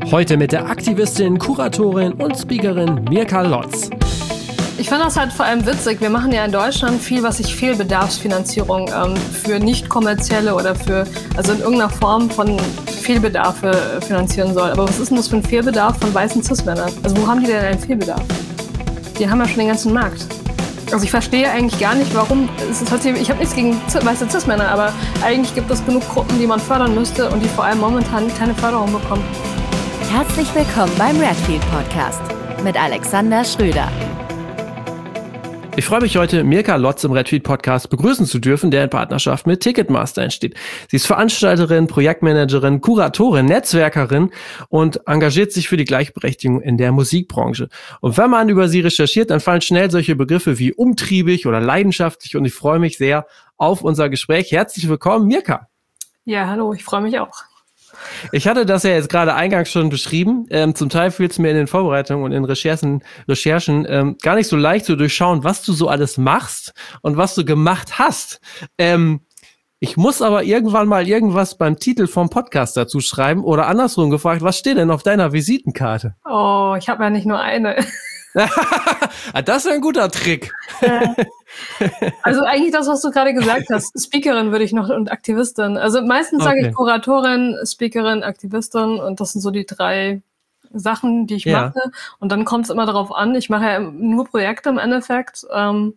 Heute mit der Aktivistin, Kuratorin und Speakerin Mirka Lotz. Ich finde das halt vor allem witzig. Wir machen ja in Deutschland viel, was sich Fehlbedarfsfinanzierung für nicht kommerzielle oder also in irgendeiner Form von Fehlbedarfe finanzieren soll. Aber was ist denn das für ein Fehlbedarf von weißen Cis-Männern? Also wo haben die denn einen Fehlbedarf? Die haben ja schon den ganzen Markt. Also ich verstehe eigentlich gar nicht, warum. Ich habe nichts gegen weiße Cis-Männer, aber eigentlich gibt es genug Gruppen, die man fördern müsste und die vor allem momentan keine Förderung bekommen. Herzlich willkommen beim Redfield Podcast mit Alexander Schröder. Ich freue mich heute, Mirka Lotz im Redfield Podcast begrüßen zu dürfen, der in Partnerschaft mit Ticketmaster entsteht. Sie ist Veranstalterin, Projektmanagerin, Kuratorin, Netzwerkerin und engagiert sich für die Gleichberechtigung in der Musikbranche. Und wenn man über sie recherchiert, dann fallen schnell solche Begriffe wie umtriebig oder leidenschaftlich und ich freue mich sehr auf unser Gespräch. Herzlich willkommen, Mirka. Ja, hallo, ich freue mich auch. Ich hatte das ja jetzt gerade eingangs schon beschrieben. Zum Teil fiel es mir in den Vorbereitungen und in Recherchen gar nicht so leicht zu durchschauen, was du so alles machst und was du gemacht hast. Ich muss aber irgendwann mal irgendwas beim Titel vom Podcast dazu schreiben oder andersrum gefragt, was steht denn auf deiner Visitenkarte? Oh, ich habe ja nicht nur eine. Das ist ein guter Trick. Also eigentlich das, was du gerade gesagt hast. Speakerin würde ich noch und Aktivistin. Also meistens sage ich Kuratorin, Speakerin, Aktivistin und das sind so die 3 Sachen, die ich mache. Und dann kommt es immer darauf an. Ich mache ja nur Projekte im Endeffekt.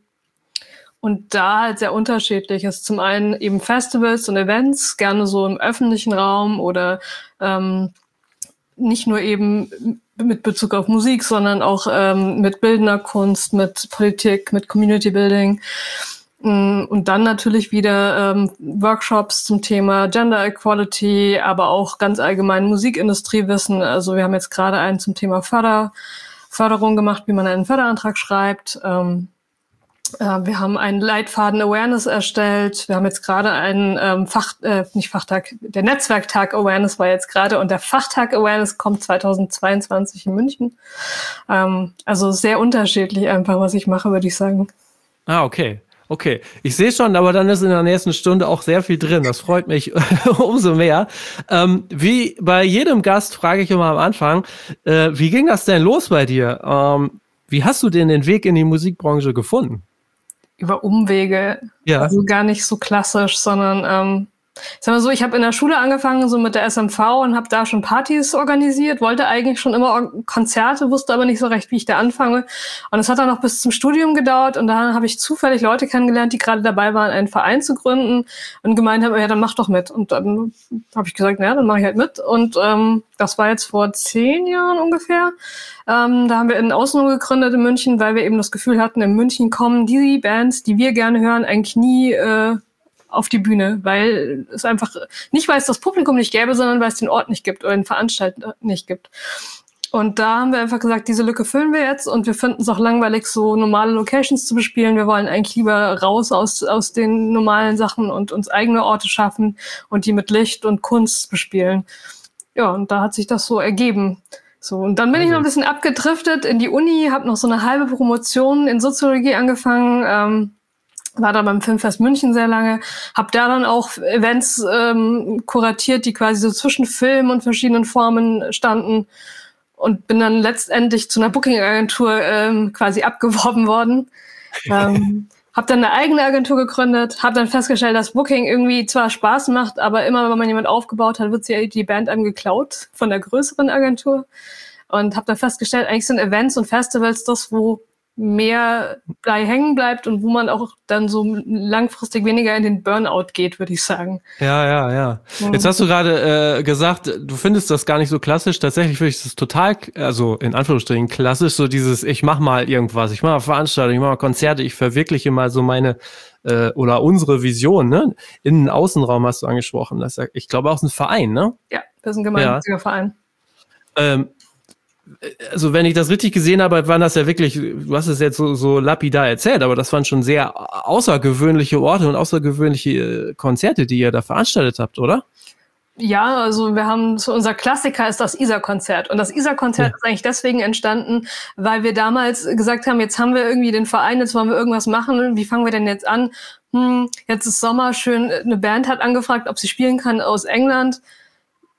Und da halt sehr unterschiedlich ist. Zum einen eben Festivals und Events, gerne so im öffentlichen Raum oder nicht nur eben mit Bezug auf Musik, sondern auch mit bildender Kunst, mit Politik, mit Community Building. Und dann natürlich wieder Workshops zum Thema Gender Equality, aber auch ganz allgemein Musikindustriewissen. Also wir haben jetzt gerade einen zum Thema Förderung gemacht, wie man einen Förderantrag schreibt. Wir haben einen Leitfaden Awareness erstellt. Wir haben jetzt gerade einen der Netzwerktag Awareness war jetzt gerade und der Fachtag Awareness kommt 2022 in München. Also sehr unterschiedlich einfach, was ich mache, würde ich sagen. Okay. Ich sehe schon, aber dann ist in der nächsten Stunde auch sehr viel drin. Das freut mich umso mehr. Wie bei jedem Gast frage ich immer am Anfang, wie ging das denn los bei dir? Wie hast du denn den Weg in die Musikbranche gefunden? Über Umwege, also gar nicht so klassisch, sondern sag mal so, ich habe in der Schule angefangen, so mit der SMV und habe da schon Partys organisiert, wollte eigentlich schon immer Konzerte, wusste aber nicht so recht, wie ich da anfange. Und es hat dann noch bis zum Studium gedauert und dann habe ich zufällig Leute kennengelernt, die gerade dabei waren, einen Verein zu gründen und gemeint haben, ja, dann mach doch mit. Und dann habe ich gesagt, ja, dann mache ich halt mit. Und das war jetzt vor 10 Jahren ungefähr. Da haben wir in Außenrum gegründet in München, weil wir eben das Gefühl hatten, in München kommen die Bands, die wir gerne hören, eigentlich nie auf die Bühne, weil es einfach, nicht weil es das Publikum nicht gäbe, sondern weil es den Ort nicht gibt oder den Veranstalter nicht gibt. Und da haben wir einfach gesagt, diese Lücke füllen wir jetzt und wir finden es auch langweilig, so normale Locations zu bespielen. Wir wollen eigentlich lieber raus aus den normalen Sachen und uns eigene Orte schaffen und die mit Licht und Kunst bespielen. Ja, und da hat sich das so ergeben. So, und dann bin ich noch ein bisschen abgedriftet in die Uni, habe noch so eine halbe Promotion in Soziologie angefangen, war da beim Filmfest München sehr lange, habe da dann auch Events kuratiert, die quasi so zwischen Film und verschiedenen Formen standen und bin dann letztendlich zu einer Booking-Agentur quasi abgeworben worden. Habe dann eine eigene Agentur gegründet, habe dann festgestellt, dass Booking irgendwie zwar Spaß macht, aber immer, wenn man jemand aufgebaut hat, wird die Band einem geklaut von der größeren Agentur. Und habe dann festgestellt, eigentlich sind Events und Festivals das, wo mehr bei hängen bleibt und wo man auch dann so langfristig weniger in den Burnout geht, würde ich sagen. Ja. Jetzt hast du gerade gesagt, du findest das gar nicht so klassisch. Tatsächlich finde ich das total, also in Anführungsstrichen klassisch, so dieses, ich mache mal irgendwas, ich mache mal Veranstaltungen, ich mache mal Konzerte, ich verwirkliche mal so meine oder unsere Vision, ne? Innen-Außenraum hast du angesprochen. Das ist, ich glaube auch ein Verein, ne? Ja, das ist ein gemeinnütziger Verein. Also wenn ich das richtig gesehen habe, waren das ja wirklich, du hast es jetzt so lapidar erzählt, aber das waren schon sehr außergewöhnliche Orte und außergewöhnliche Konzerte, die ihr da veranstaltet habt, oder? Ja, also wir haben, so unser Klassiker ist das Isar-Konzert. Und das Isar-Konzert ist eigentlich deswegen entstanden, weil wir damals gesagt haben, jetzt haben wir irgendwie den Verein, jetzt wollen wir irgendwas machen. Wie fangen wir denn jetzt an? Jetzt ist Sommer, schön, eine Band hat angefragt, ob sie spielen kann aus England.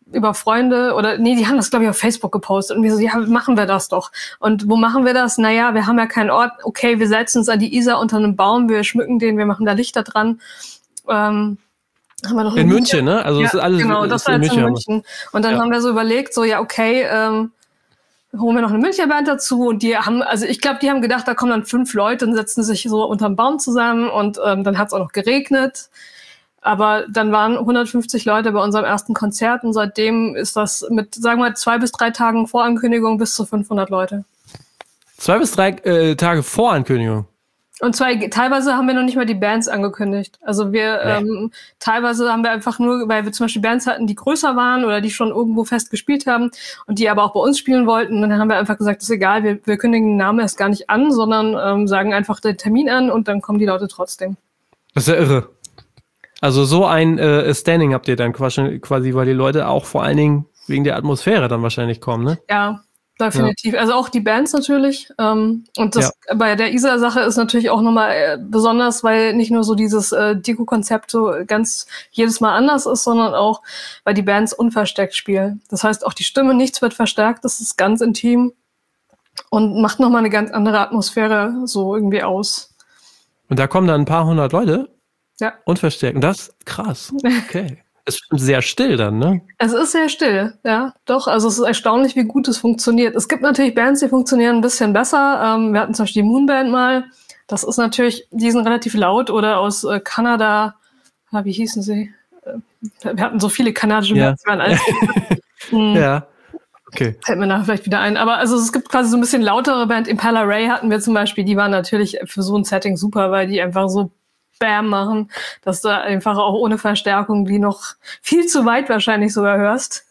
über Freunde die haben das, glaube ich, auf Facebook gepostet. Und wir so, ja, machen wir das doch. Und wo machen wir das? Naja, wir haben ja keinen Ort. Okay, wir setzen uns an die Isar unter einem Baum, wir schmücken den, wir machen da Lichter dran. Haben wir noch in München, ne? Also das ist alles genau, das war jetzt in München. Und dann haben wir so überlegt, so, ja, okay, holen wir noch eine Münchner Band dazu. Und die haben, also ich glaube, die haben gedacht, da kommen dann 5 Leute und setzen sich so unterm Baum zusammen. Und dann hat es auch noch geregnet. Aber dann waren 150 Leute bei unserem ersten Konzert und seitdem ist das mit, sagen wir, 2 bis 3 Tagen Vorankündigung bis zu 500 Leute. 2 bis 3 Tage Vorankündigung? Und teilweise haben wir noch nicht mal die Bands angekündigt. Also teilweise haben wir einfach nur, weil wir zum Beispiel Bands hatten, die größer waren oder die schon irgendwo fest gespielt haben und die aber auch bei uns spielen wollten. Und dann haben wir einfach gesagt, ist egal, wir kündigen den Namen erst gar nicht an, sondern sagen einfach den Termin an und dann kommen die Leute trotzdem. Das ist ja irre. Also so ein Standing habt ihr dann quasi, weil die Leute auch vor allen Dingen wegen der Atmosphäre dann wahrscheinlich kommen, ne? Ja, definitiv. Ja. Also auch die Bands natürlich. Und das bei der Isar-Sache ist natürlich auch nochmal besonders, weil nicht nur so dieses Deko-Konzept so ganz jedes Mal anders ist, sondern auch, weil die Bands unverstärkt spielen. Das heißt, auch die Stimme, nichts wird verstärkt, das ist ganz intim und macht nochmal eine ganz andere Atmosphäre so irgendwie aus. Und da kommen dann ein paar 100 Leute? Ja. Unverstärkt. Und das ist krass. Okay. Es ist sehr still dann, ne? Es ist sehr still, ja, doch. Also es ist erstaunlich, wie gut es funktioniert. Es gibt natürlich Bands, die funktionieren ein bisschen besser. Wir hatten zum Beispiel die Moonband mal. Das ist natürlich, die sind relativ laut. Oder aus Kanada, wie hießen sie? Wir hatten so viele kanadische Bands, die waren alles. Ja. Okay. Fällt mir nachher vielleicht wieder ein. Aber also es gibt quasi so ein bisschen lautere Band. Impala Ray hatten wir zum Beispiel. Die waren natürlich für so ein Setting super, weil die einfach so Bam machen, dass du einfach auch ohne Verstärkung die noch viel zu weit wahrscheinlich sogar hörst.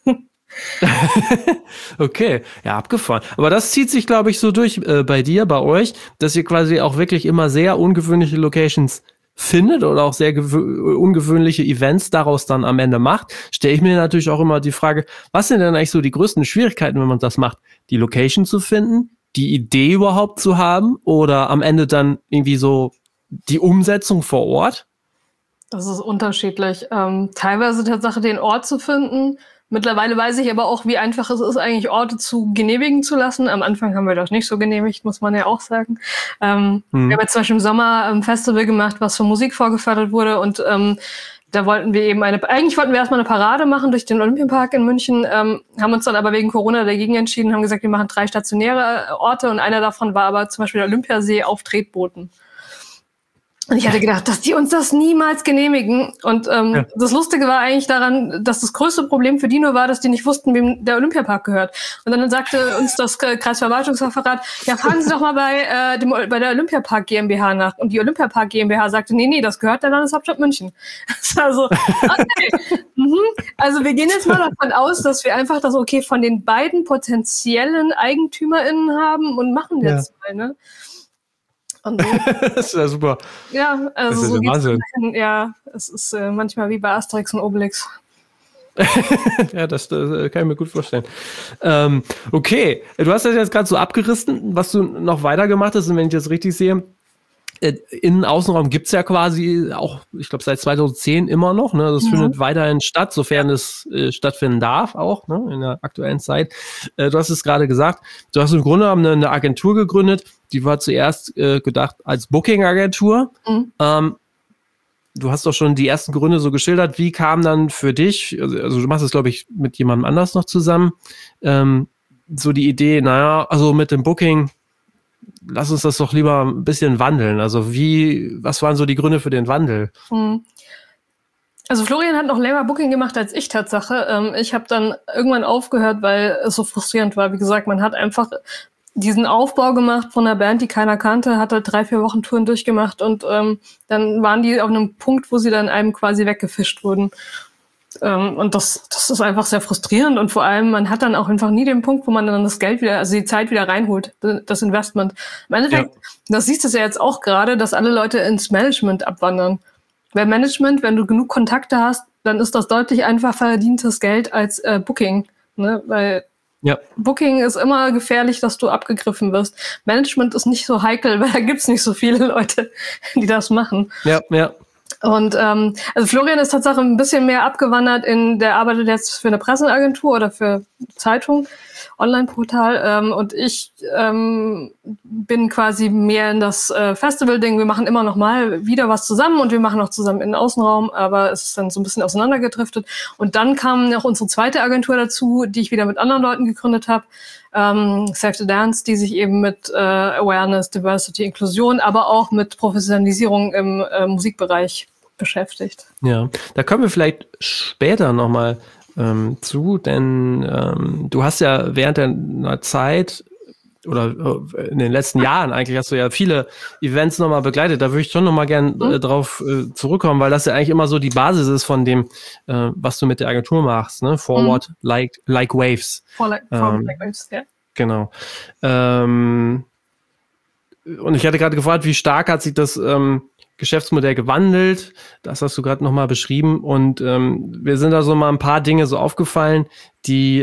Okay, ja, abgefahren. Aber das zieht sich, glaube ich, so durch bei dir, bei euch, dass ihr quasi auch wirklich immer sehr ungewöhnliche Locations findet oder auch sehr ungewöhnliche Events daraus dann am Ende macht. Stelle ich mir natürlich auch immer die Frage, was sind denn eigentlich so die größten Schwierigkeiten, wenn man das macht? Die Location zu finden, die Idee überhaupt zu haben oder am Ende dann irgendwie so die Umsetzung vor Ort? Das ist unterschiedlich. Teilweise Tatsache, den Ort zu finden. Mittlerweile weiß ich aber auch, wie einfach es ist, eigentlich Orte zu genehmigen zu lassen. Am Anfang haben wir das nicht so genehmigt, muss man ja auch sagen. Wir haben jetzt zum Beispiel im Sommer ein Festival gemacht, was für Musik vorgefördert wurde und da wollten wir eben eigentlich wollten wir erstmal eine Parade machen durch den Olympiapark in München, haben uns dann aber wegen Corona dagegen entschieden, haben gesagt, wir machen 3 stationäre Orte und einer davon war aber zum Beispiel der Olympiasee auf Tretbooten. Und ich hatte gedacht, dass die uns das niemals genehmigen. Und das Lustige war eigentlich daran, dass das größte Problem für die nur war, dass die nicht wussten, wem der Olympiapark gehört. Und dann sagte uns das Kreisverwaltungsreferat, ja, fragen Sie doch mal bei der Olympiapark GmbH nach. Und die Olympiapark GmbH sagte, nee, das gehört der Landeshauptstadt München. Also, okay. Also wir gehen jetzt mal davon aus, dass wir einfach das okay von den beiden potenziellen EigentümerInnen haben und machen jetzt mal, ne? Und so. Das ist ja super. Ja, also das ist so ja Wahnsinn. Ja, es ist manchmal wie bei Asterix und Obelix. Ja, das kann ich mir gut vorstellen. Okay, du hast das jetzt gerade so abgerissen, was du noch weiter gemacht hast, und wenn ich das richtig sehe, Innen-Außenraum gibt's ja quasi auch, ich glaube, seit 2010 immer noch. Ne? Das findet weiterhin statt, sofern es stattfinden darf, auch ne? In der aktuellen Zeit. Du hast es gerade gesagt, du hast im Grunde genommen eine Agentur gegründet, die war zuerst gedacht als Booking-Agentur. Du hast doch schon die ersten Gründe so geschildert. Wie kam dann für dich, also du machst es, glaube ich, mit jemandem anders noch zusammen, so die Idee, also mit dem Booking, lass uns das doch lieber ein bisschen wandeln. Also was waren so die Gründe für den Wandel? Also Florian hat noch länger Booking gemacht als ich, Tatsache. Ich habe dann irgendwann aufgehört, weil es so frustrierend war. Wie gesagt, man hat einfach diesen Aufbau gemacht von einer Band, die keiner kannte, hat halt 3-4 Wochen Touren durchgemacht und dann waren die auf einem Punkt, wo sie dann einem quasi weggefischt wurden. Und das ist einfach sehr frustrierend und vor allem, man hat dann auch einfach nie den Punkt, wo man dann das Geld wieder, also die Zeit wieder reinholt, das Investment. Im Endeffekt, das siehst du ja jetzt auch gerade, dass alle Leute ins Management abwandern. Weil Management, wenn du genug Kontakte hast, dann ist das deutlich einfach verdientes Geld als Booking, ne? Weil Booking ist immer gefährlich, dass du abgegriffen wirst. Management ist nicht so heikel, weil da gibt's nicht so viele Leute, die das machen. Ja. Und also Florian ist tatsächlich ein bisschen mehr abgewandert der arbeitet jetzt für eine Presseagentur oder für Zeitung, Online-Portal. Und ich bin quasi mehr in das Festival-Ding. Wir machen immer noch mal wieder was zusammen und wir machen auch zusammen in den Außenraum, aber es ist dann so ein bisschen auseinandergedriftet. Und dann kam noch unsere zweite Agentur dazu, die ich wieder mit anderen Leuten gegründet habe. Save the Dance, die sich eben mit Awareness, Diversity, Inklusion, aber auch mit Professionalisierung im Musikbereich beschäftigt. Ja, da kommen wir vielleicht später nochmal zu, denn du hast ja während deiner Zeit oder in den letzten Jahren eigentlich hast du ja viele Events nochmal begleitet. Da würde ich schon nochmal gern drauf zurückkommen, weil das ja eigentlich immer so die Basis ist von dem, was du mit der Agentur machst, ne? Forward like Waves. Forward like Waves, ja. Genau. Und ich hatte gerade gefragt, wie stark hat sich das Geschäftsmodell gewandelt? Das hast du gerade nochmal beschrieben. Und wir sind da so mal ein paar Dinge so aufgefallen, die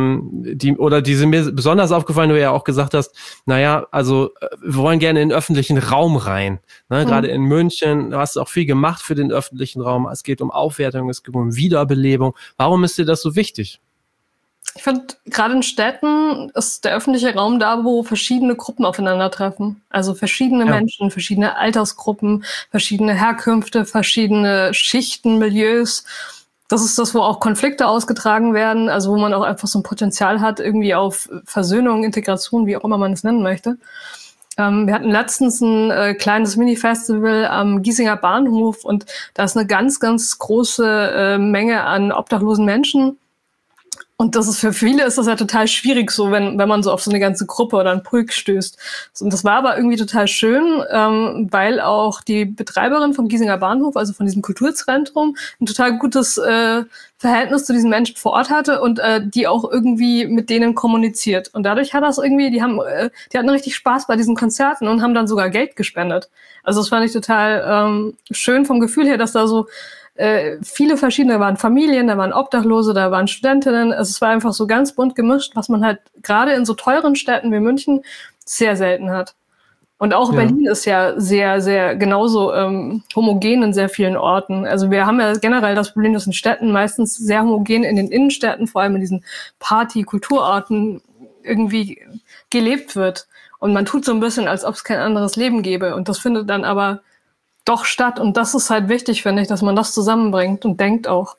sind mir besonders aufgefallen, du ja auch gesagt hast, naja, also wir wollen gerne in den öffentlichen Raum rein. Ne? Gerade in München, du hast auch viel gemacht für den öffentlichen Raum. Es geht um Aufwertung, es geht um Wiederbelebung. Warum ist dir das so wichtig? Ich finde, gerade in Städten ist der öffentliche Raum da, wo verschiedene Gruppen aufeinandertreffen. Also verschiedene Menschen, verschiedene Altersgruppen, verschiedene Herkünfte, verschiedene Schichten, Milieus. Das ist das, wo auch Konflikte ausgetragen werden, also wo man auch einfach so ein Potenzial hat, irgendwie auf Versöhnung, Integration, wie auch immer man es nennen möchte. Wir hatten letztens ein kleines Mini-Festival am Giesinger Bahnhof und da ist eine ganz, ganz große Menge an obdachlosen Menschen. Und das ist für viele ist das ja total schwierig, so wenn man so auf so eine ganze Gruppe oder einen Pulk stößt. Und das war aber irgendwie total schön, weil auch die Betreiberin vom Giesinger Bahnhof, also von diesem Kulturzentrum, ein total gutes Verhältnis zu diesen Menschen vor Ort hatte und die auch irgendwie mit denen kommuniziert. Und dadurch hat das irgendwie, die hatten richtig Spaß bei diesen Konzerten und haben dann sogar Geld gespendet. Also das fand ich total schön vom Gefühl her, dass da so viele verschiedene, da waren Familien, da waren Obdachlose, da waren Studentinnen. Also es war einfach so ganz bunt gemischt, was man halt gerade in so teuren Städten wie München sehr selten hat. Und auch Berlin ist ja sehr, sehr genauso homogen in sehr vielen Orten. Also wir haben ja generell das Problem, dass in Städten meistens sehr homogen in den Innenstädten, vor allem in diesen Party-Kulturorten irgendwie gelebt wird. Und man tut so ein bisschen, als ob es kein anderes Leben gäbe. Und das findet dann aber doch statt. Und das ist halt wichtig, finde ich, dass man das zusammenbringt und denkt auch.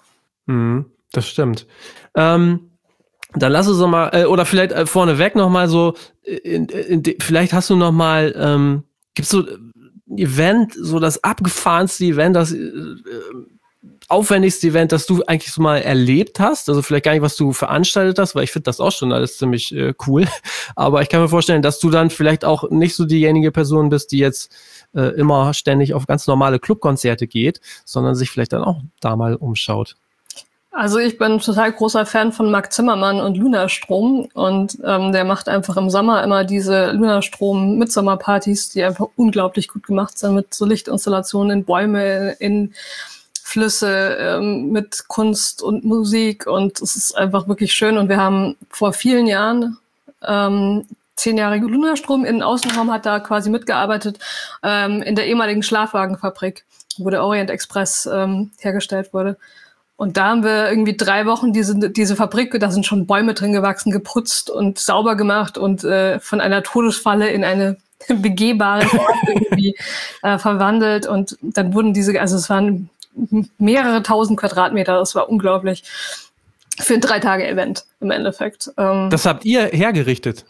Das stimmt. Dann lass uns noch mal, oder vielleicht vorneweg noch mal so, vielleicht hast du noch mal, gibt's so ein Event, so das abgefahrenste Event, das aufwendigste Event, das du eigentlich so mal erlebt hast? Also vielleicht gar nicht, was du veranstaltet hast, weil ich finde das auch schon alles ziemlich cool. Aber ich kann mir vorstellen, dass du dann vielleicht auch nicht so diejenige Person bist, die jetzt immer ständig auf ganz normale Clubkonzerte geht, sondern sich vielleicht dann auch da mal umschaut. Also ich bin total großer Fan von Marc Zimmermann und Lunar-Strom und der macht einfach im Sommer immer diese Lunar-Strom-Mitsommerpartys, die einfach unglaublich gut gemacht sind mit so Lichtinstallationen in Bäume, in Flüsse, mit Kunst und Musik und es ist einfach wirklich schön und wir haben vor vielen Jahren 10-jährige Lunar-Strom in den Außenraum hat da quasi mitgearbeitet in der ehemaligen Schlafwagenfabrik, wo der Orient Express hergestellt wurde. Und da haben wir irgendwie 3 Wochen diese Fabrik, da sind schon Bäume drin gewachsen, geputzt und sauber gemacht und von einer Todesfalle in eine begehbare irgendwie verwandelt. Und dann wurden also es waren mehrere 1000 Quadratmeter, das war unglaublich. Für ein 3-Tage-Event im Endeffekt. Das habt ihr hergerichtet?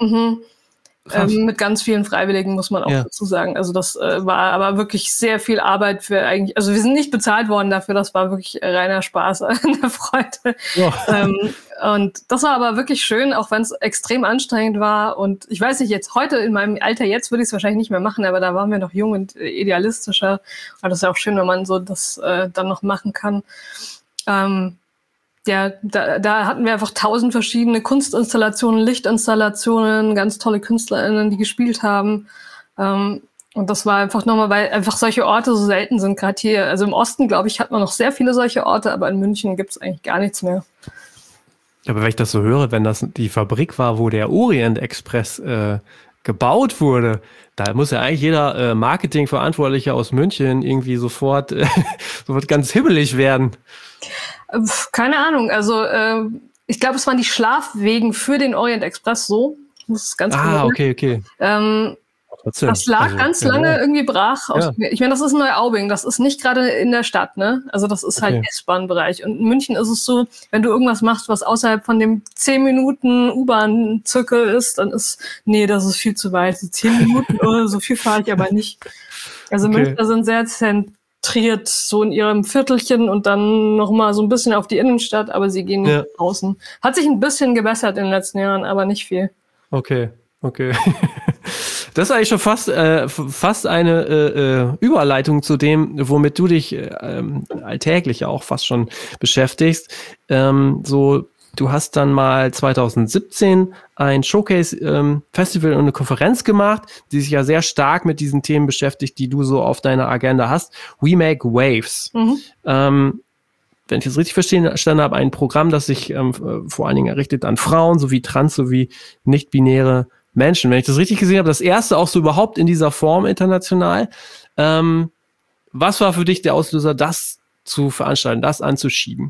Mit ganz vielen Freiwilligen, muss man auch dazu sagen. Also das war aber wirklich sehr viel Arbeit für eigentlich, also wir sind nicht bezahlt worden dafür, das war wirklich reiner Spaß, eine Freude. Und das war aber wirklich schön, auch wenn es extrem anstrengend war. Und ich weiß nicht, jetzt heute in meinem Alter, jetzt würde ich es wahrscheinlich nicht mehr machen, aber da waren wir noch jung und idealistischer. Und das ist ja auch schön, wenn man so das dann noch machen kann. Ja, da hatten wir einfach 1000 verschiedene Kunstinstallationen, Lichtinstallationen, ganz tolle KünstlerInnen, die gespielt haben. Und das war einfach nochmal, weil einfach solche Orte so selten sind, gerade hier. Also im Osten, glaube ich, hat man noch sehr viele solche Orte, aber in München gibt es eigentlich gar nichts mehr. Aber wenn ich das so höre, wenn das die Fabrik war, wo der Orient Express gebaut wurde. Da muss ja eigentlich jeder Marketingverantwortliche aus München irgendwie sofort ganz hibbelig werden. Keine Ahnung, also ich glaube, es waren die Schlafwegen für den Orient Express so. Das ist ganz okay. Das lag ganz lange irgendwie brach. Ich meine, das ist Neuaubing, das ist nicht gerade in der Stadt, ne? Also das ist halt S-Bahn-Bereich. Und in München ist es so, wenn du irgendwas machst, was außerhalb von dem 10 Minuten U-Bahn-Zirkel ist, dann das ist viel zu weit. So 10 Minuten, so viel fahre ich aber nicht. Also Münchner sind sehr zentriert, so in ihrem Viertelchen und dann nochmal so ein bisschen auf die Innenstadt, aber sie gehen nicht draußen. Hat sich ein bisschen gebessert in den letzten Jahren, aber nicht viel. Okay. Das ist eigentlich schon fast eine Überleitung zu dem, womit du dich alltäglich auch fast schon beschäftigst. Du hast dann mal 2017 ein Showcase-Festival und eine Konferenz gemacht, die sich ja sehr stark mit diesen Themen beschäftigt, die du so auf deiner Agenda hast. We Make Waves. Wenn ich das richtig verstanden habe, ein Programm, das sich vor allen Dingen errichtet an Frauen sowie trans- sowie nicht-binäre Menschen. Wenn ich das richtig gesehen habe, das erste auch so überhaupt in dieser Form international. Was war für dich der Auslöser, das zu veranstalten, das anzuschieben?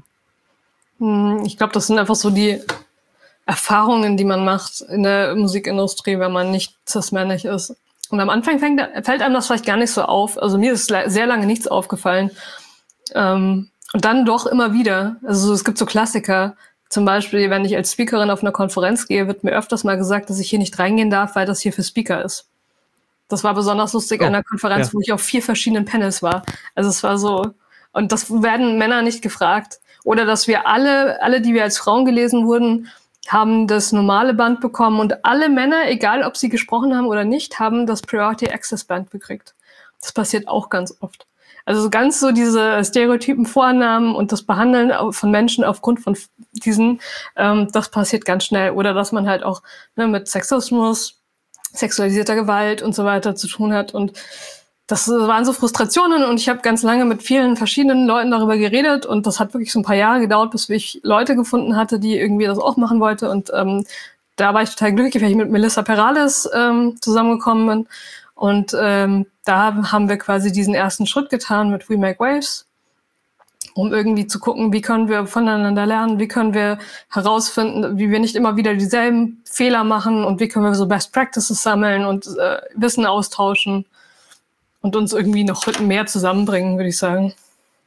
Ich glaube, das sind einfach so die Erfahrungen, die man macht in der Musikindustrie, wenn man nicht cis-männlich ist. Und am Anfang fällt einem das vielleicht gar nicht so auf. Also mir ist sehr lange nichts aufgefallen. Und dann doch immer wieder. Also es gibt so Klassiker. Zum Beispiel, wenn ich als Speakerin auf einer Konferenz gehe, wird mir öfters mal gesagt, dass ich hier nicht reingehen darf, weil das hier für Speaker ist. Das war besonders lustig an einer Konferenz, wo ich auf 4 verschiedenen Panels war. Also es war so, und das werden Männer nicht gefragt. Oder dass wir alle, die wir als Frauen gelesen wurden, haben das normale Band bekommen und alle Männer, egal ob sie gesprochen haben oder nicht, haben das Priority Access Band gekriegt. Das passiert auch ganz oft. Also ganz so diese stereotypen Vornamen und das Behandeln von Menschen aufgrund von diesen, das passiert ganz schnell. Oder dass man halt auch mit Sexismus, sexualisierter Gewalt und so weiter zu tun hat. Und das waren so Frustrationen und ich habe ganz lange mit vielen verschiedenen Leuten darüber geredet und das hat wirklich so ein paar Jahre gedauert, bis ich Leute gefunden hatte, die irgendwie das auch machen wollte. Und da war ich total glücklich, weil ich mit Melissa Perales zusammengekommen bin. Und da haben wir quasi diesen ersten Schritt getan mit We Make Waves, um irgendwie zu gucken, wie können wir voneinander lernen, wie können wir herausfinden, wie wir nicht immer wieder dieselben Fehler machen und wie können wir so Best Practices sammeln und Wissen austauschen und uns irgendwie noch mehr zusammenbringen, würde ich sagen.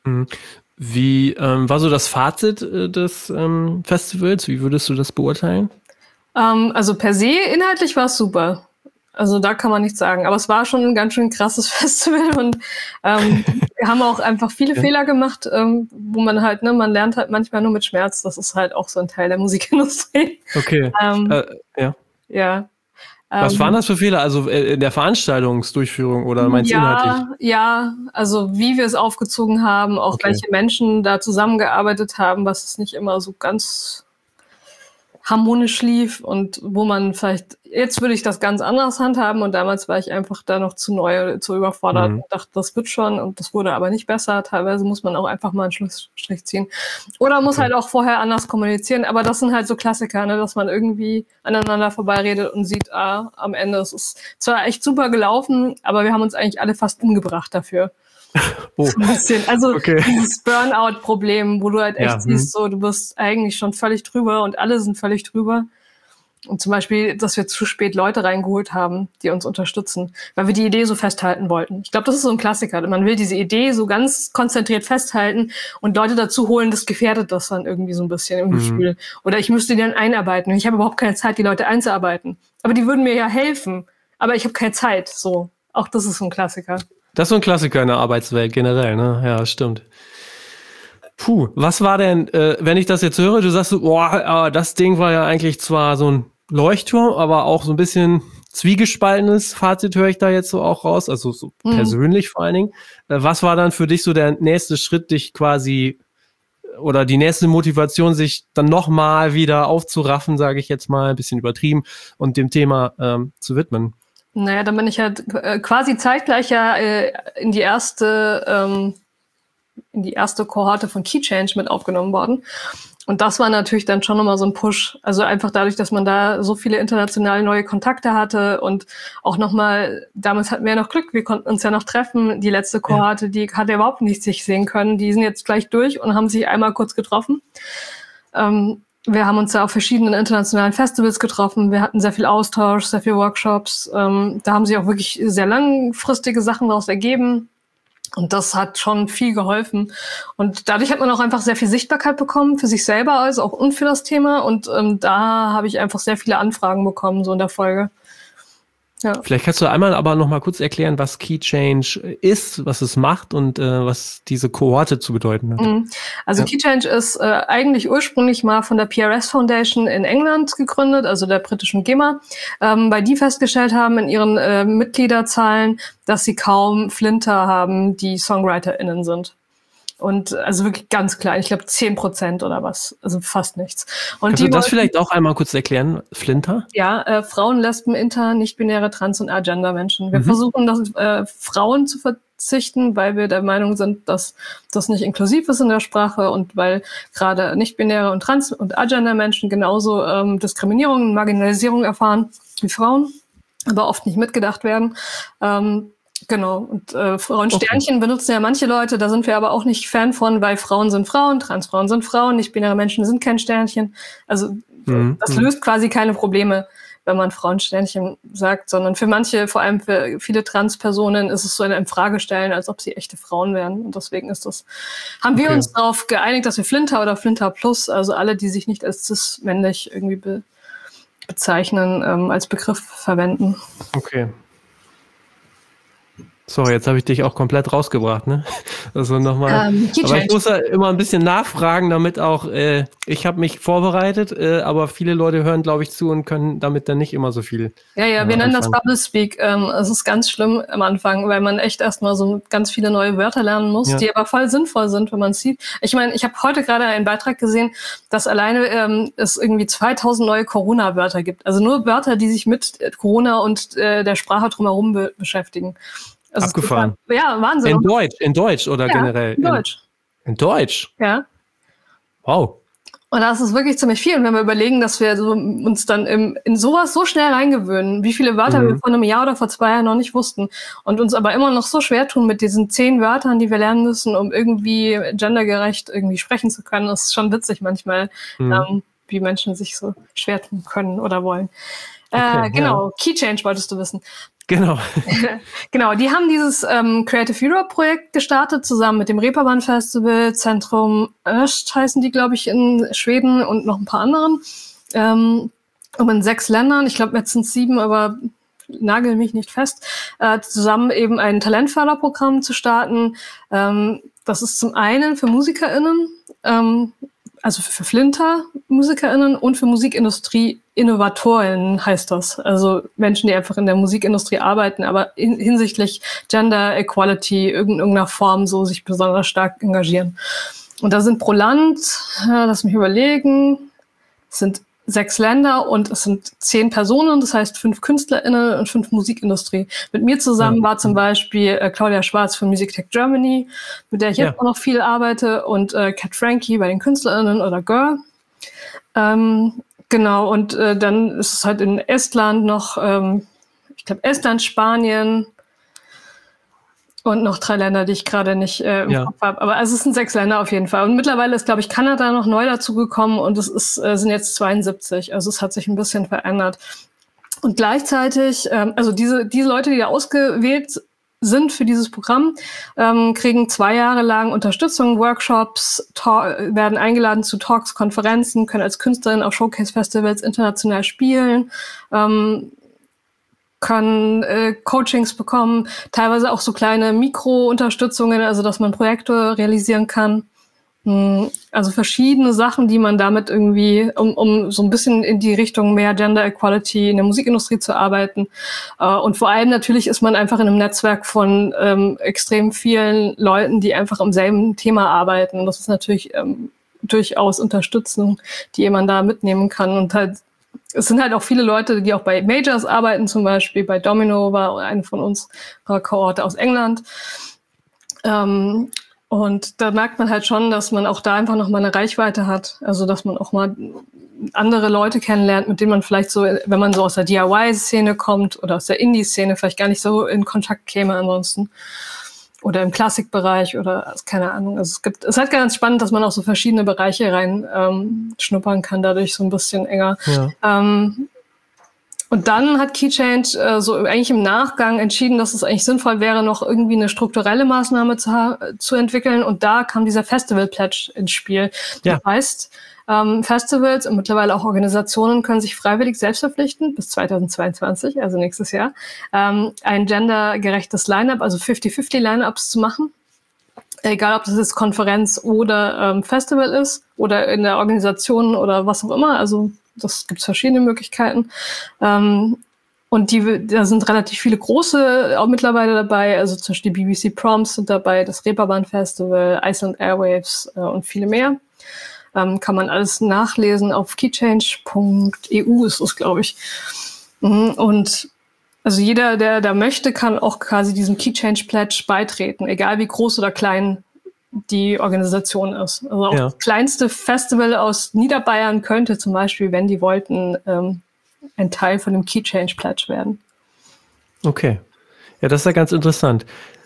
Wie war so das Fazit des Festivals? Wie würdest du das beurteilen? Also per se inhaltlich war es super. Also da kann man nichts sagen. Aber es war schon ein ganz schön krasses Festival und wir haben auch einfach viele Fehler gemacht, wo man halt, man lernt halt manchmal nur mit Schmerz. Das ist halt auch so ein Teil der Musikindustrie. Okay. Ja. Was waren das für Fehler? Also in der Veranstaltungsdurchführung oder meinst du inhaltlich? Ja, also wie wir es aufgezogen haben, auch welche Menschen da zusammengearbeitet haben, was es nicht immer so ganz harmonisch lief und wo man vielleicht, jetzt würde ich das ganz anders handhaben und damals war ich einfach da noch zu neu, zu überfordert und dachte, das wird schon und das wurde aber nicht besser. Teilweise muss man auch einfach mal einen Schlussstrich ziehen. Oder muss halt auch vorher anders kommunizieren, aber das sind halt so Klassiker, dass man irgendwie aneinander vorbeiredet und sieht, am Ende, es ist zwar echt super gelaufen, aber wir haben uns eigentlich alle fast umgebracht dafür. So ein bisschen. Also dieses Burnout-Problem, wo du halt echt siehst, so du bist eigentlich schon völlig drüber und alle sind völlig drüber. Und zum Beispiel, dass wir zu spät Leute reingeholt haben, die uns unterstützen, weil wir die Idee so festhalten wollten. Ich glaube, das ist so ein Klassiker. Man will diese Idee so ganz konzentriert festhalten und Leute dazu holen, das gefährdet das dann irgendwie so ein bisschen im Gefühl. Oder ich müsste die dann einarbeiten. Und ich habe überhaupt keine Zeit, die Leute einzuarbeiten. Aber die würden mir ja helfen. Aber ich habe keine Zeit. So, auch das ist so ein Klassiker. Das ist so ein Klassiker in der Arbeitswelt generell, ne? Ja, stimmt. Puh, was war denn, wenn ich das jetzt höre, du sagst so, das Ding war ja eigentlich zwar so ein Leuchtturm, aber auch so ein bisschen zwiegespaltenes Fazit höre ich da jetzt so auch raus, also so persönlich vor allen Dingen. Was war dann für dich so der nächste Schritt, dich quasi, oder die nächste Motivation, sich dann nochmal wieder aufzuraffen, sage ich jetzt mal, ein bisschen übertrieben, und dem Thema zu widmen? Naja, dann bin ich halt quasi zeitgleich in die erste in die erste Kohorte von Key Change mit aufgenommen worden. Und das war natürlich dann schon nochmal so ein Push. Also einfach dadurch, dass man da so viele international neue Kontakte hatte und auch nochmal, damals hatten wir ja noch Glück, wir konnten uns ja noch treffen. Die letzte Kohorte, die hat ja überhaupt nicht sich sehen können. Die sind jetzt gleich durch und haben sich einmal kurz getroffen. Wir haben uns ja auf verschiedenen internationalen Festivals getroffen. Wir hatten sehr viel Austausch, sehr viel Workshops. Da haben sich auch wirklich sehr langfristige Sachen daraus ergeben. Und das hat schon viel geholfen. Und dadurch hat man auch einfach sehr viel Sichtbarkeit bekommen für sich selber als auch und für das Thema. Und da habe ich einfach sehr viele Anfragen bekommen, so in der Folge. Ja. Vielleicht kannst du einmal aber noch mal kurz erklären, was Key Change ist, was es macht und was diese Kohorte zu bedeuten hat. Also Key Change ist eigentlich ursprünglich mal von der PRS Foundation in England gegründet, also der britischen GEMA, weil die festgestellt haben in ihren Mitgliederzahlen, dass sie kaum Flinter haben, die SongwriterInnen sind. Und also wirklich ganz klein, ich glaube 10% oder was, also fast nichts. Und kannst du das vielleicht auch einmal kurz erklären, Flinter? Ja, Frauen, Lesben, Inter, nicht-binäre, Trans- und Agender-Menschen. Wir versuchen, das Frauen zu verzichten, weil wir der Meinung sind, dass das nicht inklusiv ist in der Sprache und weil gerade nicht-binäre und Trans- und Agender-Menschen genauso Diskriminierung und Marginalisierung erfahren wie Frauen, aber oft nicht mitgedacht werden. Genau, und Frauensternchen benutzen ja manche Leute, da sind wir aber auch nicht Fan von, weil Frauen sind Frauen, Transfrauen sind Frauen, nicht-binäre Menschen sind kein Sternchen. Also das löst quasi keine Probleme, wenn man Frauensternchen sagt, sondern für manche, vor allem für viele Transpersonen, ist es so ein Infragestellen, als ob sie echte Frauen wären. Und deswegen haben wir uns darauf geeinigt, dass wir Flinter oder Flinter Plus, also alle, die sich nicht als cis-männlich irgendwie bezeichnen, als Begriff verwenden. Okay. Sorry, jetzt habe ich dich auch komplett rausgebracht, ne? Also nochmal. Aber ich muss ja immer ein bisschen nachfragen, damit auch, ich habe mich vorbereitet, aber viele Leute hören, glaube ich, zu und können damit dann nicht immer so viel. Ja, wir nennen das Bubble Speak. Es ist ganz schlimm am Anfang, weil man echt erstmal so ganz viele neue Wörter lernen muss, die aber voll sinnvoll sind, wenn man es sieht. Ich meine, ich habe heute gerade einen Beitrag gesehen, dass alleine es irgendwie 2000 neue Corona-Wörter gibt. Also nur Wörter, die sich mit Corona und der Sprache drumherum beschäftigen. Also abgefahren. Ja, Wahnsinn. In Deutsch oder generell? In Deutsch. In Deutsch? Ja. Wow. Und das ist wirklich ziemlich viel. Und wenn wir überlegen, dass wir uns dann in sowas so schnell reingewöhnen, wie viele Wörter wir vor einem Jahr oder vor 2 Jahren noch nicht wussten und uns aber immer noch so schwer tun mit diesen 10 Wörtern, die wir lernen müssen, um irgendwie gendergerecht irgendwie sprechen zu können, das ist schon witzig manchmal, wie Menschen sich so schwer tun können oder wollen. Genau, Key Change wolltest du wissen. Genau. Genau, die haben dieses Creative Europe Projekt gestartet, zusammen mit dem Reeperbahn Festival, Zentrum Öst heißen die, glaube ich, in Schweden und noch ein paar anderen. In 6 Ländern, ich glaube jetzt sind es 7, aber nagel mich nicht fest, zusammen eben ein Talentförderprogramm zu starten. Das ist zum einen für MusikerInnen, also für Flinter-MusikerInnen und für Musikindustrie-InnovatorInnen heißt das. Also Menschen, die einfach in der Musikindustrie arbeiten, aber hinsichtlich Gender Equality irgendeiner Form so sich besonders stark engagieren. Und da sind pro Land, lass mich überlegen, es sind 6 Länder und es sind 10 Personen, das heißt 5 KünstlerInnen und 5 Musikindustrie. Mit mir zusammen war zum Beispiel Claudia Schwarz von Music Tech Germany, mit der ich jetzt auch noch viel arbeite, und Kat Frankie bei den KünstlerInnen oder Girl. Genau, und dann ist es halt in Estland noch, ich glaube Estland, Spanien und noch 3 Länder, die ich gerade nicht im Kopf habe. Aber es sind 6 Länder auf jeden Fall. Und mittlerweile ist, glaube ich, Kanada noch neu dazugekommen und es sind jetzt 72. Also es hat sich ein bisschen verändert. Und gleichzeitig, also diese Leute, die da ausgewählt sind für dieses Programm, kriegen 2 Jahre lang Unterstützung, Workshops, werden eingeladen zu Talks, Konferenzen, können als Künstlerin auf Showcase-Festivals international spielen, können Coachings bekommen, teilweise auch so kleine Mikro-Unterstützungen, also dass man Projekte realisieren kann. Also verschiedene Sachen, die man damit irgendwie, um so ein bisschen in die Richtung mehr Gender Equality in der Musikindustrie zu arbeiten. Und vor allem natürlich ist man einfach in einem Netzwerk von extrem vielen Leuten, die einfach am selben Thema arbeiten. Das ist natürlich durchaus Unterstützung, die man da mitnehmen kann. Und halt, es sind halt auch viele Leute, die auch bei Majors arbeiten, zum Beispiel bei Domino war eine von unserer Kohorte aus England. Und da merkt man halt schon, dass man auch da einfach nochmal eine Reichweite hat. Also, dass man auch mal andere Leute kennenlernt, mit denen man vielleicht so, wenn man so aus der DIY-Szene kommt oder aus der Indie-Szene, vielleicht gar nicht so in Kontakt käme ansonsten. Oder im Klassikbereich oder keine Ahnung. Also es ist halt ganz spannend, dass man auch so verschiedene Bereiche rein schnuppern kann, dadurch so ein bisschen enger. Ja. Und dann hat KeyChange so eigentlich im Nachgang entschieden, dass es eigentlich sinnvoll wäre, noch irgendwie eine strukturelle Maßnahme zu entwickeln. Und da kam dieser Festival Pledge ins Spiel. Das heißt, Festivals und mittlerweile auch Organisationen können sich freiwillig selbst verpflichten, bis 2022, also nächstes Jahr, ein gendergerechtes Line-Up, also 50-50 Line-Ups zu machen. Egal, ob das jetzt Konferenz oder Festival ist oder in der Organisation oder was auch immer. Also das gibt es verschiedene Möglichkeiten. Und da sind relativ viele große auch mittlerweile dabei. Also zum Beispiel die BBC Proms sind dabei, das Reeperbahn Festival, Iceland Airwaves und viele mehr. Kann man alles nachlesen auf keychange.eu ist es, glaube ich. Und also jeder, der da möchte, kann auch quasi diesem KeyChange Pledge beitreten, egal wie groß oder klein die Organisation ist. Also auch das kleinste Festival aus Niederbayern könnte zum Beispiel, wenn die wollten, ein Teil von dem KeyChange Pledge werden. Okay. Ja, das ist ja ganz interessant.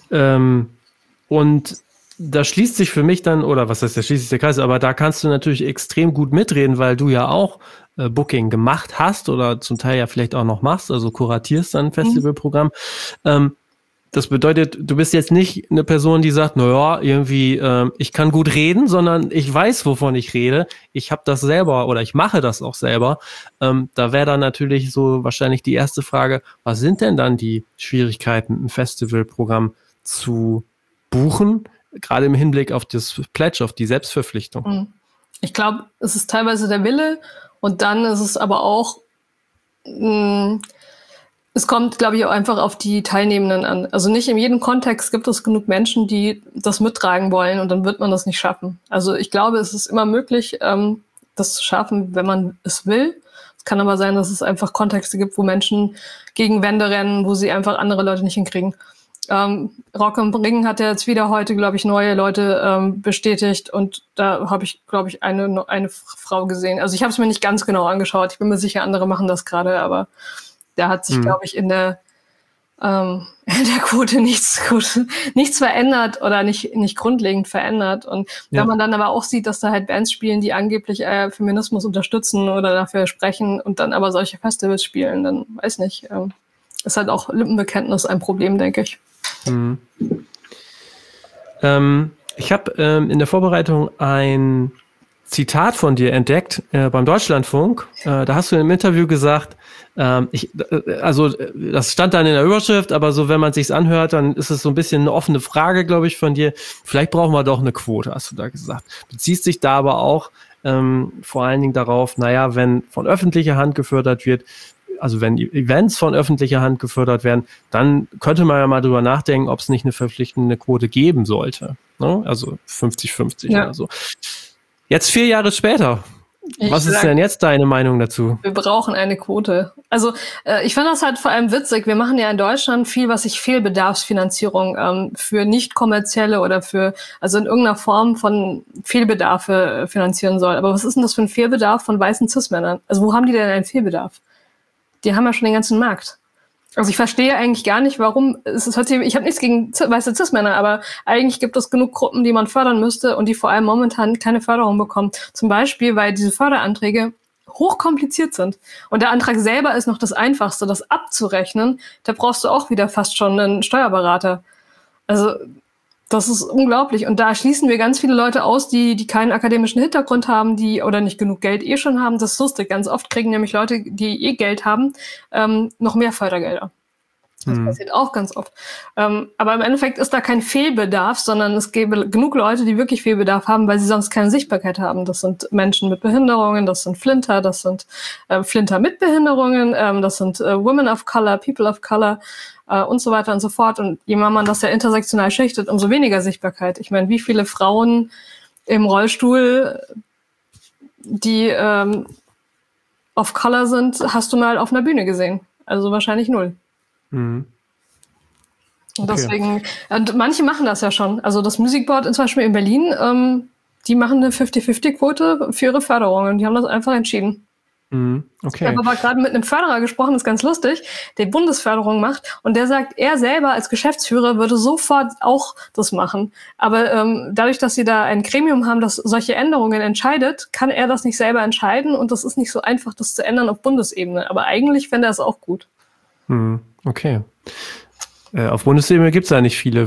Und da schließt sich für mich dann, oder was heißt, da schließt sich der Kreis, aber da kannst du natürlich extrem gut mitreden, weil du ja auch Booking gemacht hast oder zum Teil ja vielleicht auch noch machst, also kuratierst dann ein Festivalprogramm. Das bedeutet, du bist jetzt nicht eine Person, die sagt, naja, irgendwie, ich kann gut reden, sondern ich weiß, wovon ich rede. Ich habe das selber oder ich mache das auch selber. Da wäre dann natürlich so wahrscheinlich die erste Frage, was sind denn dann die Schwierigkeiten, ein Festivalprogramm zu buchen? Gerade im Hinblick auf das Pledge, auf die Selbstverpflichtung. Ich glaube, es ist teilweise der Wille und dann ist es aber auch, es kommt, glaube ich, auch einfach auf die Teilnehmenden an. Also nicht in jedem Kontext gibt es genug Menschen, die das mittragen wollen und dann wird man das nicht schaffen. Also ich glaube, es ist immer möglich, das zu schaffen, wenn man es will. Es kann aber sein, dass es einfach Kontexte gibt, wo Menschen gegen Wände rennen, wo sie einfach andere Leute nicht hinkriegen. Rock am Ring hat ja jetzt wieder heute, glaube ich, neue Leute bestätigt und da habe ich, glaube ich, eine Frau gesehen. Also ich habe es mir nicht ganz genau angeschaut. Ich bin mir sicher, andere machen das gerade, aber da hat sich, glaube ich, in der Quote nichts verändert oder nicht grundlegend verändert. Und wenn man dann aber auch sieht, dass da halt Bands spielen, die angeblich Feminismus unterstützen oder dafür sprechen und dann aber solche Festivals spielen, dann weiß nicht. Ist halt auch Lippenbekenntnis ein Problem, denke ich. Ich habe in der Vorbereitung ein Zitat von dir entdeckt beim Deutschlandfunk. Da hast du in einem Interview gesagt, also das stand dann in der Überschrift, aber so, wenn man sich's anhört, dann ist es so ein bisschen eine offene Frage, glaube ich, von dir. Vielleicht brauchen wir doch eine Quote, hast du da gesagt. Beziehst dich da aber auch vor allen Dingen darauf, naja, wenn von öffentlicher Hand gefördert wird, also wenn Events von öffentlicher Hand gefördert werden, dann könnte man ja mal drüber nachdenken, ob es nicht eine verpflichtende Quote geben sollte. Ne? Also 50-50 oder so. Jetzt 4 Jahre später. Was ist denn jetzt deine Meinung dazu? Wir brauchen eine Quote. Also ich finde das halt vor allem witzig. Wir machen ja in Deutschland viel, was sich Fehlbedarfsfinanzierung für nicht kommerzielle oder also in irgendeiner Form von Fehlbedarfe finanzieren soll. Aber was ist denn das für ein Fehlbedarf von weißen Cis-Männern? Also wo haben die denn einen Fehlbedarf? Die haben ja schon den ganzen Markt. Also ich verstehe eigentlich gar nicht, warum, ich habe nichts gegen weiße Cis-Männer, aber eigentlich gibt es genug Gruppen, die man fördern müsste und die vor allem momentan keine Förderung bekommen. Zum Beispiel, weil diese Förderanträge hochkompliziert sind. Und der Antrag selber ist noch das Einfachste, das abzurechnen. Da brauchst du auch wieder fast schon einen Steuerberater. Also das ist unglaublich. Und da schließen wir ganz viele Leute aus, die keinen akademischen Hintergrund haben, die oder nicht genug Geld schon haben. Das ist lustig. Ganz oft kriegen nämlich Leute, die Geld haben, noch mehr Fördergelder. Das passiert auch ganz oft. Aber im Endeffekt ist da kein Fehlbedarf, sondern es gäbe genug Leute, die wirklich Fehlbedarf haben, weil sie sonst keine Sichtbarkeit haben. Das sind Menschen mit Behinderungen, das sind Flinter, das sind Flinter mit Behinderungen, das sind Women of Color, People of Color und so weiter und so fort. Und je mehr man das ja intersektional schichtet, umso weniger Sichtbarkeit. Ich meine, wie viele Frauen im Rollstuhl, die of Color sind, hast du mal auf einer Bühne gesehen? Also wahrscheinlich 0. Und deswegen, und manche machen das ja schon. Also das Musikboard zum Beispiel in Berlin, die machen eine 50-50-Quote für ihre Förderungen. Die haben das einfach entschieden. Okay. Ich habe aber gerade mit einem Förderer gesprochen, das ist ganz lustig, der Bundesförderung macht und der sagt, er selber als Geschäftsführer würde sofort auch das machen. Aber dadurch, dass sie da ein Gremium haben, das solche Änderungen entscheidet, kann er das nicht selber entscheiden und das ist nicht so einfach, das zu ändern auf Bundesebene. Aber eigentlich fände er es auch gut. Okay. Auf Bundesebene gibt es ja nicht viele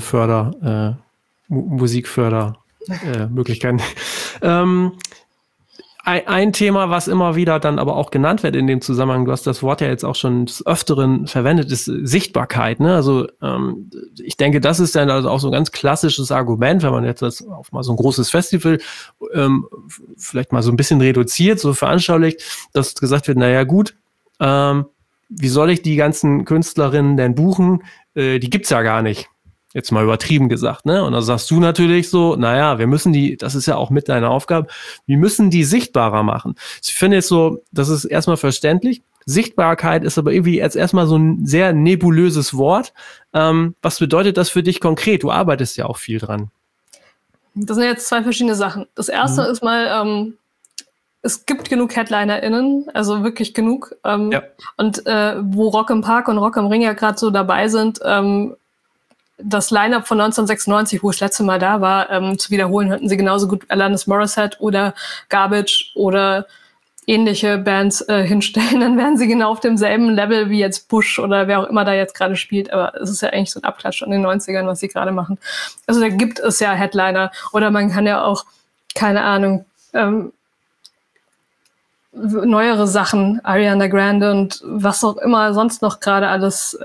Musikfördermöglichkeiten. Ein Thema, was immer wieder dann aber auch genannt wird in dem Zusammenhang, du hast das Wort ja jetzt auch schon des Öfteren verwendet, ist Sichtbarkeit. Ne? Also ich denke, das ist dann also auch so ein ganz klassisches Argument, wenn man jetzt das auf mal so ein großes Festival vielleicht mal so ein bisschen reduziert, so veranschaulicht, dass gesagt wird, naja gut, wie soll ich die ganzen Künstlerinnen denn buchen? Die gibt's ja gar nicht. Jetzt mal übertrieben gesagt, ne? Und dann sagst du natürlich so, naja, wir müssen das ist ja auch mit deiner Aufgabe, wir müssen die sichtbarer machen. Ich finde jetzt so, das ist erstmal verständlich. Sichtbarkeit ist aber irgendwie jetzt erstmal so ein sehr nebulöses Wort. Was bedeutet das für dich konkret? Du arbeitest ja auch viel dran. Das sind jetzt zwei verschiedene Sachen. Das erste ist mal, es gibt genug HeadlinerInnen, also wirklich genug. Und wo Rock im Park und Rock am Ring ja gerade so dabei sind, das Line-Up von 1996, wo ich das letzte Mal da war, zu wiederholen, hätten sie genauso gut Alanis Morissette oder Garbage oder ähnliche Bands hinstellen, dann wären sie genau auf demselben Level wie jetzt Bush oder wer auch immer da jetzt gerade spielt, aber es ist ja eigentlich so ein Abklatsch an den 90ern, was sie gerade machen. Also da gibt es ja Headliner oder man kann ja auch, keine Ahnung, neuere Sachen, Ariana Grande und was auch immer sonst noch gerade alles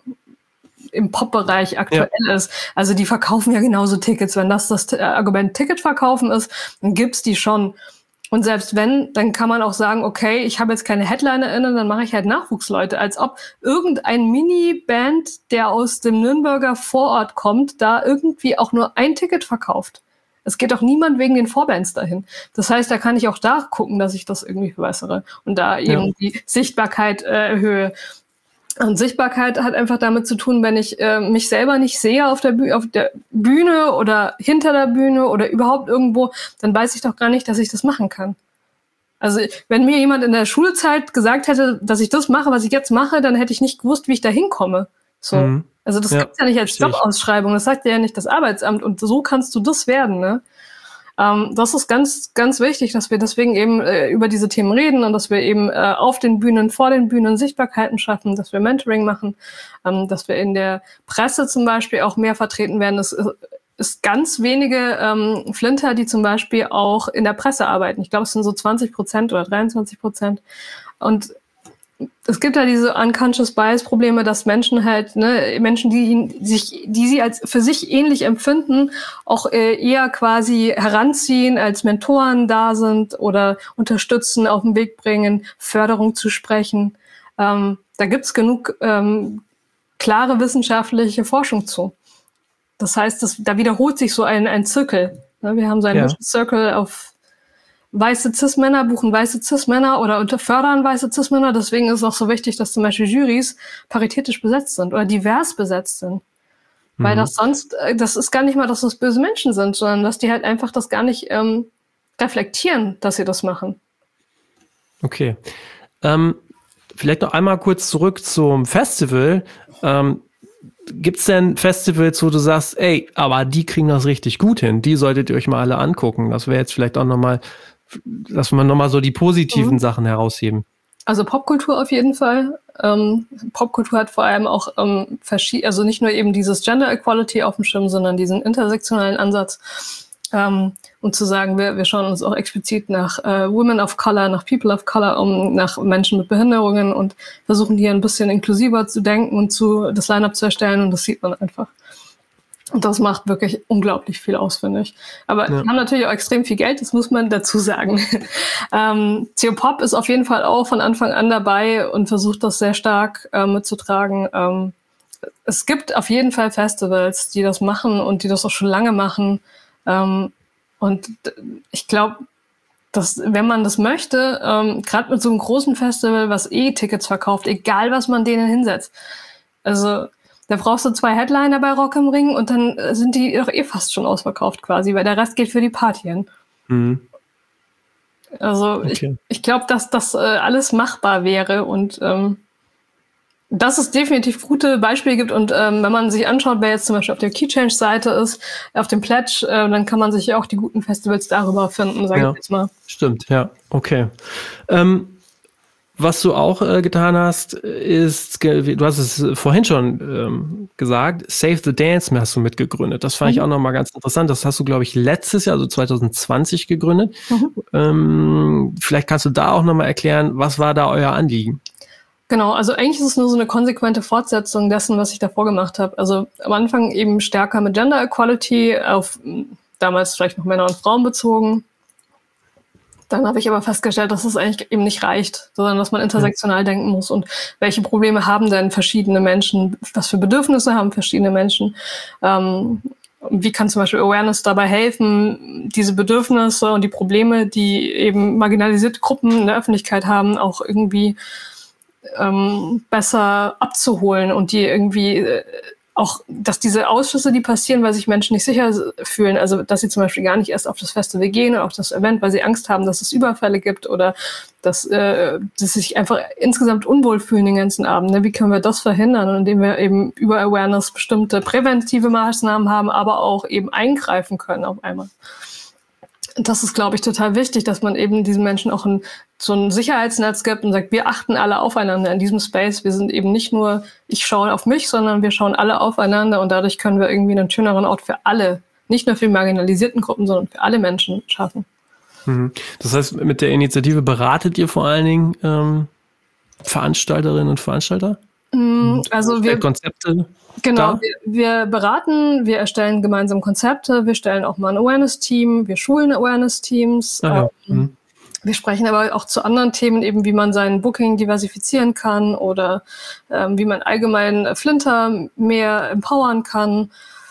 im Pop-Bereich aktuell ist. Also die verkaufen ja genauso Tickets. Wenn das Argument Ticket verkaufen ist, dann gibt's die schon. Und selbst wenn, dann kann man auch sagen, okay, ich habe jetzt keine HeadlinerInnen, dann mache ich halt Nachwuchsleute. Als ob irgendein Mini-Band, der aus dem Nürnberger Vorort kommt, da irgendwie auch nur ein Ticket verkauft. Es geht doch niemand wegen den Vorbands dahin. Das heißt, da kann ich auch da gucken, dass ich das irgendwie verbessere und da eben die Sichtbarkeit erhöhe. Und Sichtbarkeit hat einfach damit zu tun, wenn ich mich selber nicht sehe auf der Bühne oder hinter der Bühne oder überhaupt irgendwo, dann weiß ich doch gar nicht, dass ich das machen kann. Also wenn mir jemand in der Schulzeit gesagt hätte, dass ich das mache, was ich jetzt mache, dann hätte ich nicht gewusst, wie ich da hinkomme. So. Also das gibt's ja nicht als Jobausschreibung, das sagt ja nicht das Arbeitsamt und so kannst du das werden, ne? Das ist ganz, ganz wichtig, dass wir deswegen eben über diese Themen reden und dass wir eben auf den Bühnen, vor den Bühnen Sichtbarkeiten schaffen, dass wir Mentoring machen, dass wir in der Presse zum Beispiel auch mehr vertreten werden. Es ist ganz wenige Flinter, die zum Beispiel auch in der Presse arbeiten. Ich glaube, es sind so 20% oder 23%. Und es gibt ja diese Unconscious Bias Probleme, dass Menschen halt, Menschen, die sie als für sich ähnlich empfinden, auch eher quasi heranziehen, als Mentoren da sind oder unterstützen, auf den Weg bringen, Förderung zu sprechen. Da gibt's genug klare wissenschaftliche Forschung zu. Das heißt, da wiederholt sich so ein Zirkel. Wir haben so einen Circle auf weiße Cis-Männer buchen weiße Cis-Männer oder fördern weiße Cis-Männer. Deswegen ist es auch so wichtig, dass zum Beispiel Jurys paritätisch besetzt sind oder divers besetzt sind. Weil das sonst, das ist gar nicht mal, dass das böse Menschen sind, sondern dass die halt einfach das gar nicht reflektieren, dass sie das machen. Okay. Vielleicht noch einmal kurz zurück zum Festival. Gibt es denn Festivals, wo du sagst, ey, aber die kriegen das richtig gut hin, die solltet ihr euch mal alle angucken. Das wäre jetzt vielleicht auch nochmal, dass wir nochmal so die positiven Sachen herausheben. Also Popkultur auf jeden Fall. Popkultur hat vor allem auch also nicht nur eben dieses Gender Equality auf dem Schirm, sondern diesen intersektionalen Ansatz. Und zu sagen, wir schauen uns auch explizit nach Women of Color, nach People of Color nach Menschen mit Behinderungen und versuchen hier ein bisschen inklusiver zu denken und das Line-Up zu erstellen und das sieht man einfach. Und das macht wirklich unglaublich viel aus, finde ich. Aber die haben natürlich auch extrem viel Geld, das muss man dazu sagen. CO-Pop ist auf jeden Fall auch von Anfang an dabei und versucht das sehr stark mitzutragen. Es gibt auf jeden Fall Festivals, die das machen und die das auch schon lange machen. Und ich glaube, dass wenn man das möchte, gerade mit so einem großen Festival, was Tickets verkauft, egal was man denen hinsetzt. Also Da brauchst du 2 Headliner bei Rock am Ring und dann sind die doch fast schon ausverkauft quasi, weil der Rest geht für die Party hin. Mhm. Also okay. Ich glaube, dass das alles machbar wäre und dass es definitiv gute Beispiele gibt und wenn man sich anschaut, wer jetzt zum Beispiel auf der Keychange-Seite ist, auf dem Pledge, dann kann man sich ja auch die guten Festivals darüber finden, sage ich jetzt mal. Stimmt, ja, okay. Was du auch getan hast, ist, du hast es vorhin schon gesagt, Save the Dance hast du mitgegründet. Das fand ich auch nochmal ganz interessant. Das hast du, glaube ich, letztes Jahr, also 2020 gegründet. Vielleicht kannst du da auch nochmal erklären, was war da euer Anliegen? Genau, also eigentlich ist es nur so eine konsequente Fortsetzung dessen, was ich davor gemacht habe. Also am Anfang eben stärker mit Gender Equality, auf damals vielleicht noch Männer und Frauen bezogen. Dann habe ich aber festgestellt, dass es eigentlich eben nicht reicht, sondern dass man intersektional denken muss und welche Probleme haben denn verschiedene Menschen, was für Bedürfnisse haben verschiedene Menschen. Wie kann zum Beispiel Awareness dabei helfen, diese Bedürfnisse und die Probleme, die eben marginalisierte Gruppen in der Öffentlichkeit haben, auch irgendwie besser abzuholen und die irgendwie auch, dass diese Ausschlüsse, die passieren, weil sich Menschen nicht sicher fühlen, also dass sie zum Beispiel gar nicht erst auf das Festival gehen oder auf das Event, weil sie Angst haben, dass es Überfälle gibt oder dass sie sich einfach insgesamt unwohl fühlen den ganzen Abend. Ne? Wie können wir das verhindern? Und indem wir eben über Awareness bestimmte präventive Maßnahmen haben, aber auch eben eingreifen können auf einmal. Das ist, glaube ich, total wichtig, dass man eben diesen Menschen auch so ein Sicherheitsnetz gibt und sagt, wir achten alle aufeinander in diesem Space. Wir sind eben nicht nur, ich schaue auf mich, sondern wir schauen alle aufeinander und dadurch können wir irgendwie einen schöneren Ort für alle, nicht nur für die marginalisierten Gruppen, sondern für alle Menschen schaffen. Das heißt, mit der Initiative beratet ihr vor allen Dingen Veranstalterinnen und Veranstalter? Also wir Konzepte. Genau, wir beraten, wir erstellen gemeinsam Konzepte, wir stellen auch mal ein Awareness-Team, wir schulen Awareness-Teams. Wir sprechen aber auch zu anderen Themen, eben wie man sein Booking diversifizieren kann oder wie man allgemein Flinter mehr empowern kann.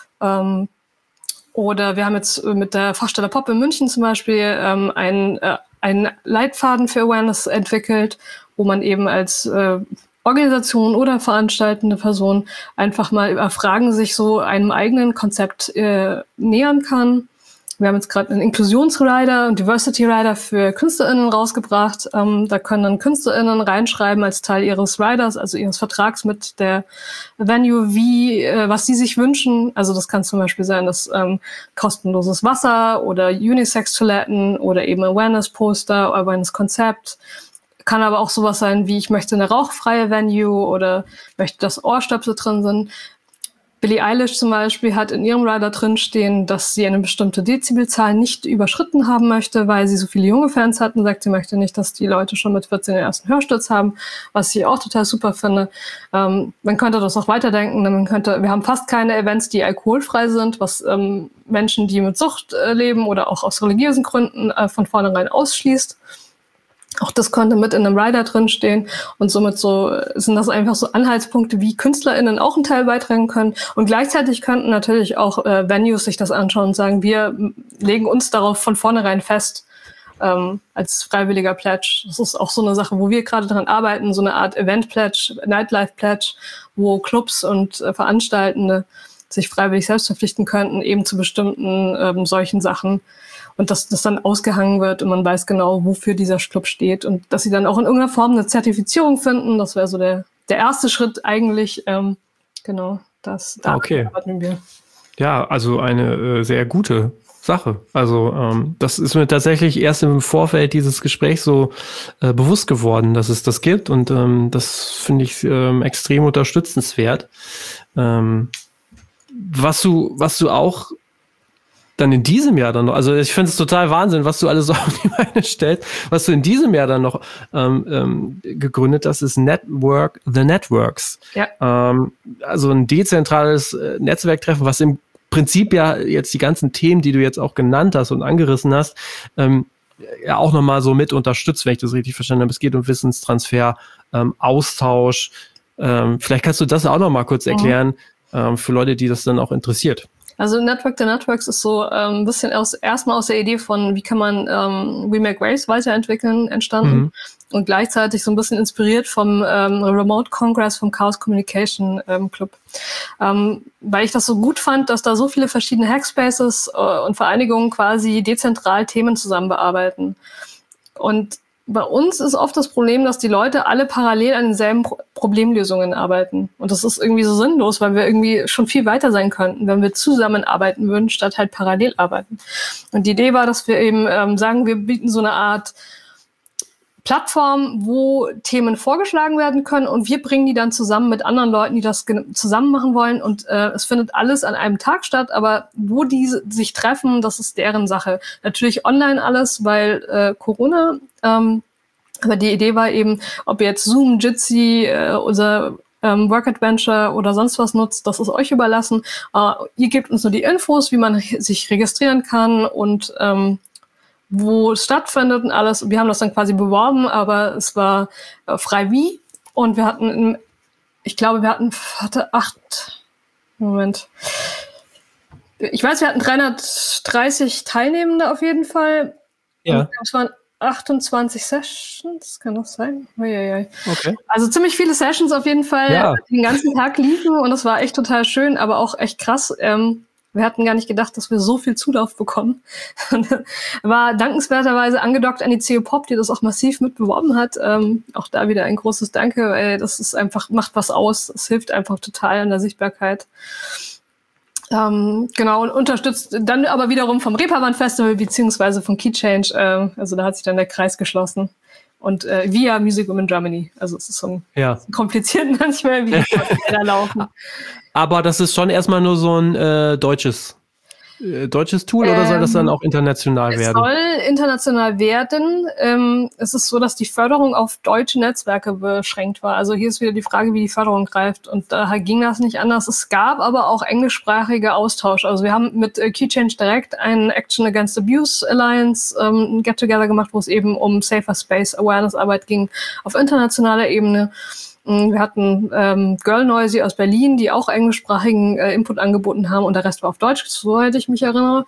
Oder wir haben jetzt mit der Fachstelle Pop in München zum Beispiel einen Leitfaden für Awareness entwickelt, wo man eben als Organisation oder veranstaltende Person einfach mal über Fragen sich so einem eigenen Konzept nähern kann. Wir haben jetzt gerade einen Inklusionsrider und Diversity Rider für KünstlerInnen rausgebracht. Da können dann KünstlerInnen reinschreiben als Teil ihres Riders, also ihres Vertrags mit der Venue, was sie sich wünschen. Also das kann zum Beispiel sein, dass kostenloses Wasser oder Unisex-Toiletten oder eben Awareness-Poster, Awareness-Konzept. Kann aber auch sowas sein wie, ich möchte eine rauchfreie Venue oder möchte, dass Ohrstöpsel drin sind. Billie Eilish zum Beispiel hat in ihrem Rider drin stehen, dass sie eine bestimmte Dezibelzahl nicht überschritten haben möchte, weil sie so viele junge Fans hat und sagt, sie möchte nicht, dass die Leute schon mit 14 den ersten Hörsturz haben, was ich auch total super finde. Man könnte das auch weiterdenken. Wir haben fast keine Events, die alkoholfrei sind, was Menschen, die mit Sucht leben oder auch aus religiösen Gründen von vornherein ausschließt. Auch das konnte mit in einem Rider drinstehen und somit sind das einfach so Anhaltspunkte, wie KünstlerInnen auch einen Teil beitragen können. Und gleichzeitig könnten natürlich auch Venues sich das anschauen und sagen, wir legen uns darauf von vornherein fest als freiwilliger Pledge. Das ist auch so eine Sache, wo wir gerade dran arbeiten, so eine Art Event-Pledge, Nightlife-Pledge, wo Clubs und Veranstaltende sich freiwillig selbst verpflichten könnten, eben zu bestimmten solchen Sachen. Und dass das dann ausgehangen wird und man weiß genau, wofür dieser Club steht. Und dass sie dann auch in irgendeiner Form eine Zertifizierung finden. Das wäre so der erste Schritt eigentlich. Genau, da arbeiten wir. Ja, also eine sehr gute Sache. Also das ist mir tatsächlich erst im Vorfeld dieses Gesprächs so bewusst geworden, dass es das gibt. Und das finde ich extrem unterstützenswert. Was du auch dann in diesem Jahr dann noch, also ich finde es total Wahnsinn, was du alles auf die Beine stellst, was du in diesem Jahr dann noch gegründet hast, ist Network the Networks. Ja. Also ein dezentrales Netzwerktreffen, was im Prinzip ja jetzt die ganzen Themen, die du jetzt auch genannt hast und angerissen hast, ja auch nochmal so mit unterstützt, wenn ich das richtig verstanden habe. Es geht um Wissenstransfer, Austausch. Vielleicht kannst du das auch nochmal kurz erklären für Leute, die das dann auch interessiert. Also Network the Networks ist so ein bisschen erstmal aus der Idee von, wie kann man We Make Waves weiterentwickeln, entstanden. Und gleichzeitig so ein bisschen inspiriert vom Remote Congress vom Chaos Communication Club. Weil ich das so gut fand, dass da so viele verschiedene Hackspaces und Vereinigungen quasi dezentral Themen zusammen bearbeiten. Und bei uns ist oft das Problem, dass die Leute alle parallel an denselben Problemlösungen arbeiten. Und das ist irgendwie so sinnlos, weil wir irgendwie schon viel weiter sein könnten, wenn wir zusammenarbeiten würden, statt halt parallel arbeiten. Und die Idee war, dass wir eben sagen, wir bieten so eine Art Plattform, wo Themen vorgeschlagen werden können und wir bringen die dann zusammen mit anderen Leuten, die das zusammen machen wollen und es findet alles an einem Tag statt, aber wo die sich treffen, das ist deren Sache. Natürlich online alles, weil Corona, aber die Idee war eben, ob ihr jetzt Zoom, Jitsi, unser Work Adventure oder sonst was nutzt, das ist euch überlassen. Ihr gebt uns nur die Infos, wie man sich registrieren kann und wo es stattfindet und alles. Wir haben das dann quasi beworben, aber es war frei wie. Und wir hatten, ich glaube, wir hatten 330 Teilnehmende auf jeden Fall. Ja. Es waren 28 Sessions, kann das sein? Okay. Also ziemlich viele Sessions auf jeden Fall, die den ganzen Tag liefen und es war echt total schön, aber auch echt krass. Wir hatten gar nicht gedacht, dass wir so viel Zulauf bekommen. War dankenswerterweise angedockt an die CO-Pop, die das auch massiv mitbeworben hat. Auch da wieder ein großes Danke, weil das ist einfach, macht was aus. Es hilft einfach total an der Sichtbarkeit. Genau, und unterstützt dann aber wiederum vom Reeperbahn Festival beziehungsweise von Key Change. Also da hat sich dann der Kreis geschlossen. Und via Music Women Germany. Also es ist so ein kompliziert manchmal, wie die da laufen. Aber das ist schon erstmal nur so ein deutsches Tool oder soll das dann auch international werden? Es soll international werden. Es ist so, dass die Förderung auf deutsche Netzwerke beschränkt war. Also hier ist wieder die Frage, wie die Förderung greift. Und daher ging das nicht anders. Es gab aber auch englischsprachige Austausch. Also wir haben mit Key Change direkt einen Action Against Abuse Alliance ein Get-Together gemacht, wo es eben um Safer Space Awareness Arbeit ging auf internationaler Ebene. Wir hatten Girl Noisy aus Berlin, die auch englischsprachigen Input angeboten haben und der Rest war auf Deutsch, soweit ich mich erinnere.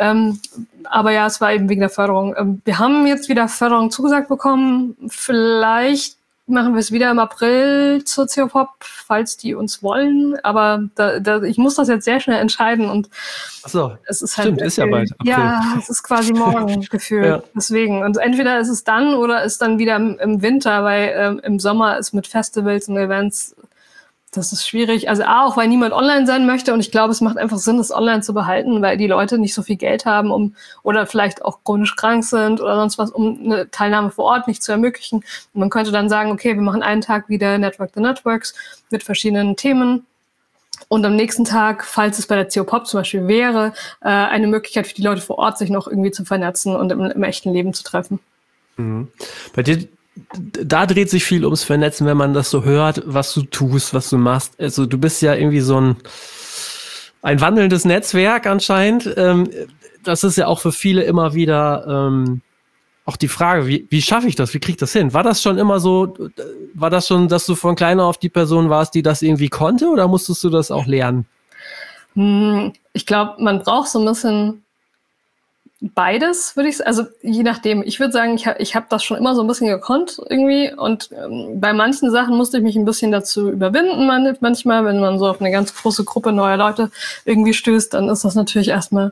Aber ja, es war eben wegen der Förderung. Wir haben jetzt wieder Förderung zugesagt bekommen. Vielleicht machen wir es wieder im April zur CO-Pop, falls die uns wollen. Aber ich muss das jetzt sehr schnell entscheiden. Und es ist halt ist ja bald April. Ja, es ist quasi morgen gefühlt. Ja. Deswegen. Und entweder ist es dann oder ist dann wieder im Winter, weil im Sommer ist mit Festivals und Events, das ist schwierig. Also auch, weil niemand online sein möchte. Und ich glaube, es macht einfach Sinn, das online zu behalten, weil die Leute nicht so viel Geld haben, oder vielleicht auch chronisch krank sind oder sonst was, um eine Teilnahme vor Ort nicht zu ermöglichen. Und man könnte dann sagen, okay, wir machen einen Tag wieder Network the Networks mit verschiedenen Themen. Und am nächsten Tag, falls es bei der CO-Pop zum Beispiel wäre, eine Möglichkeit für die Leute vor Ort, sich noch irgendwie zu vernetzen und im echten Leben zu treffen. Mhm. Bei dir, da dreht sich viel ums Vernetzen, wenn man das so hört, was du tust, was du machst. Also du bist ja irgendwie so ein wandelndes Netzwerk anscheinend. Das ist ja auch für viele immer wieder auch die Frage, wie schaffe ich das? Wie kriege ich das hin? War das schon immer so, dass du von klein auf die Person warst, die das irgendwie konnte oder musstest du das auch lernen? Ich glaube, man braucht so ein bisschen beides, würde ich sagen. Also je nachdem. Ich würde sagen, ich hab das schon immer so ein bisschen gekonnt irgendwie und bei manchen Sachen musste ich mich ein bisschen dazu überwinden. Manchmal, wenn man so auf eine ganz große Gruppe neuer Leute irgendwie stößt, dann ist das natürlich erstmal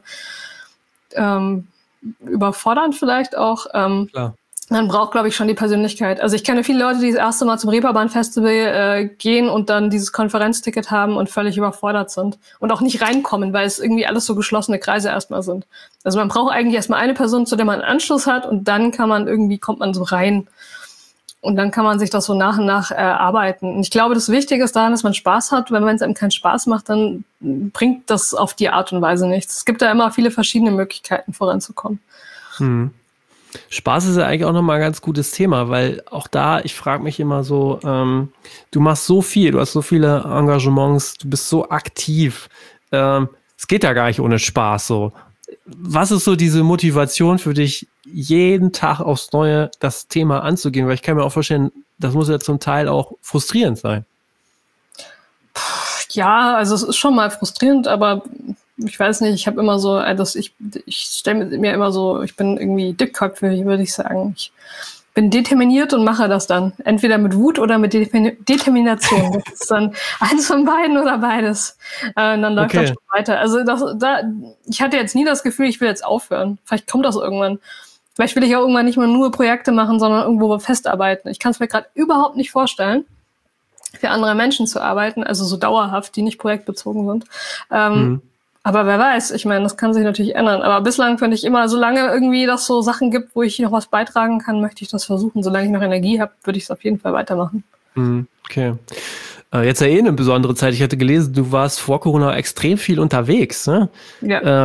überfordernd vielleicht auch. Klar. Man braucht, glaube ich, schon die Persönlichkeit. Also ich kenne viele Leute, die das erste Mal zum Reeperbahn-Festival gehen und dann dieses Konferenzticket haben und völlig überfordert sind und auch nicht reinkommen, weil es irgendwie alles so geschlossene Kreise erstmal sind. Also man braucht eigentlich erstmal eine Person, zu der man einen Anschluss hat und dann kommt man so rein. Und dann kann man sich das so nach und nach erarbeiten. Und ich glaube, das Wichtige ist daran, dass man Spaß hat. Wenn es einem keinen Spaß macht, dann bringt das auf die Art und Weise nichts. Es gibt da immer viele verschiedene Möglichkeiten, voranzukommen. Spaß ist ja eigentlich auch nochmal ein ganz gutes Thema, weil auch da, ich frage mich immer so, du machst so viel, du hast so viele Engagements, du bist so aktiv. Es geht ja gar nicht ohne Spaß so. Was ist so diese Motivation für dich, jeden Tag aufs Neue das Thema anzugehen? Weil ich kann mir auch vorstellen, das muss ja zum Teil auch frustrierend sein. Ja, also es ist schon mal frustrierend, aber ich weiß nicht, ich habe immer so, also ich stelle mir immer so, ich bin irgendwie dickköpfig, würde ich sagen. Ich bin determiniert und mache das dann. Entweder mit Wut oder mit Determination. Das ist dann eins von beiden oder beides. Dann läuft das schon weiter. Also ich hatte jetzt nie das Gefühl, ich will jetzt aufhören. Vielleicht kommt das irgendwann. Vielleicht will ich auch irgendwann nicht mehr nur Projekte machen, sondern irgendwo festarbeiten. Ich kann es mir gerade überhaupt nicht vorstellen, für andere Menschen zu arbeiten, also so dauerhaft, die nicht projektbezogen sind. Aber wer weiß, ich meine, das kann sich natürlich ändern. Aber bislang finde ich immer, solange irgendwie das so Sachen gibt, wo ich noch was beitragen kann, möchte ich das versuchen. Solange ich noch Energie habe, würde ich es auf jeden Fall weitermachen. Okay. Jetzt ja eine besondere Zeit. Ich hatte gelesen, du warst vor Corona extrem viel unterwegs. Ne? Ja.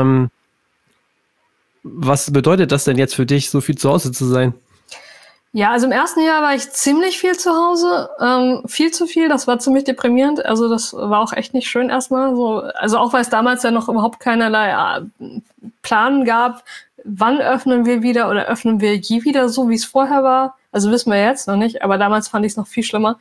Was bedeutet das denn jetzt für dich, so viel zu Hause zu sein? Ja, also im ersten Jahr war ich ziemlich viel zu Hause, viel zu viel, das war ziemlich deprimierend, also das war auch echt nicht schön erstmal, so, also auch weil es damals ja noch überhaupt keinerlei Plan gab, wann öffnen wir wieder oder öffnen wir je wieder so, wie es vorher war, also wissen wir jetzt noch nicht, aber damals fand ich es noch viel schlimmer.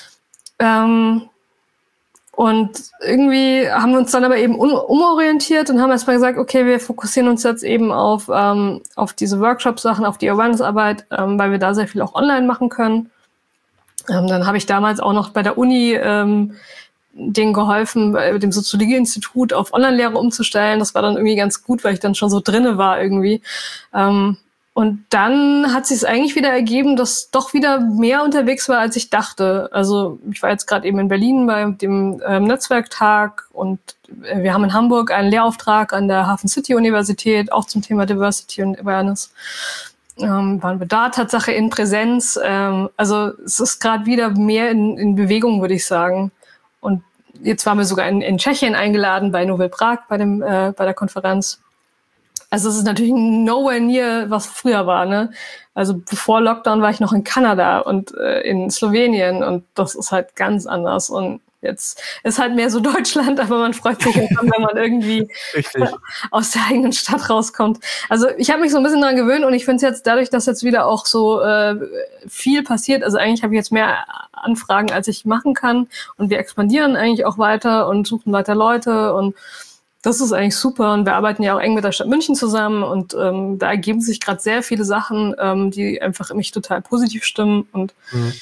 Und irgendwie haben wir uns dann aber eben umorientiert und haben erstmal gesagt, okay, wir fokussieren uns jetzt eben auf diese Workshop-Sachen, auf die Awareness-Arbeit, weil wir da sehr viel auch online machen können. Dann habe ich damals auch noch bei der Uni denen geholfen, bei dem Soziologie-Institut auf Online-Lehre umzustellen. Das war dann irgendwie ganz gut, weil ich dann schon so drinne war irgendwie. Und dann hat sich es eigentlich wieder ergeben, dass doch wieder mehr unterwegs war, als ich dachte. Also ich war jetzt gerade eben in Berlin bei dem Netzwerktag und wir haben in Hamburg einen Lehrauftrag an der Hafen City Universität, auch zum Thema Diversity und Awareness. Waren wir da Tatsache in Präsenz. Also es ist gerade wieder mehr in Bewegung, würde ich sagen. Und jetzt waren wir sogar in Tschechien eingeladen bei Novel Prag bei der Konferenz. Also es ist natürlich nowhere near, was früher war, ne? Also bevor Lockdown war ich noch in Kanada und in Slowenien und das ist halt ganz anders. Und jetzt ist halt mehr so Deutschland, aber man freut sich irgendwann, wenn man irgendwie aus der eigenen Stadt rauskommt. Also ich habe mich so ein bisschen daran gewöhnt und ich finde es jetzt dadurch, dass jetzt wieder auch so viel passiert, also eigentlich habe ich jetzt mehr Anfragen, als ich machen kann und wir expandieren eigentlich auch weiter und suchen weiter Leute und das ist eigentlich super und wir arbeiten ja auch eng mit der Stadt München zusammen und da ergeben sich gerade sehr viele Sachen, die einfach mich total positiv stimmen und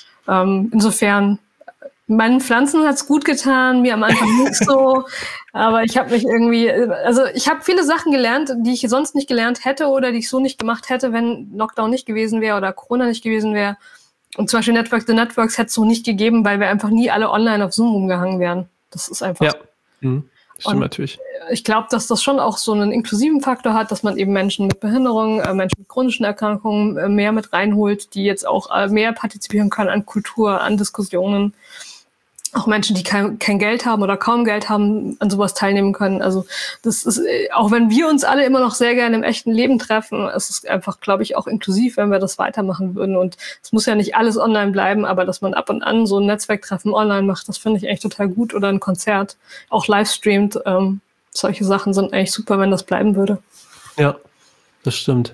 insofern, meinen Pflanzen hat's gut getan, mir am Anfang nicht so, aber ich habe mich irgendwie, also ich habe viele Sachen gelernt, die ich sonst nicht gelernt hätte oder die ich so nicht gemacht hätte, wenn Lockdown nicht gewesen wäre oder Corona nicht gewesen wäre. Und zum Beispiel Network the Networks hätte es so nicht gegeben, weil wir einfach nie alle online auf Zoom rumgehangen wären. Das ist einfach so. Stimmt natürlich. Ich glaube, dass das schon auch so einen inklusiven Faktor hat, dass man eben Menschen mit Behinderungen, Menschen mit chronischen Erkrankungen mehr mit reinholt, die jetzt auch mehr partizipieren können an Kultur, an Diskussionen. Auch Menschen, die kein Geld haben oder kaum Geld haben, an sowas teilnehmen können. Also das ist, auch wenn wir uns alle immer noch sehr gerne im echten Leben treffen, es ist einfach, glaube ich, auch inklusiv, wenn wir das weitermachen würden. Und es muss ja nicht alles online bleiben, aber dass man ab und an so ein Netzwerktreffen online macht, das finde ich echt total gut. Oder ein Konzert, auch live streamt. Solche Sachen sind eigentlich super, wenn das bleiben würde. Ja, das stimmt.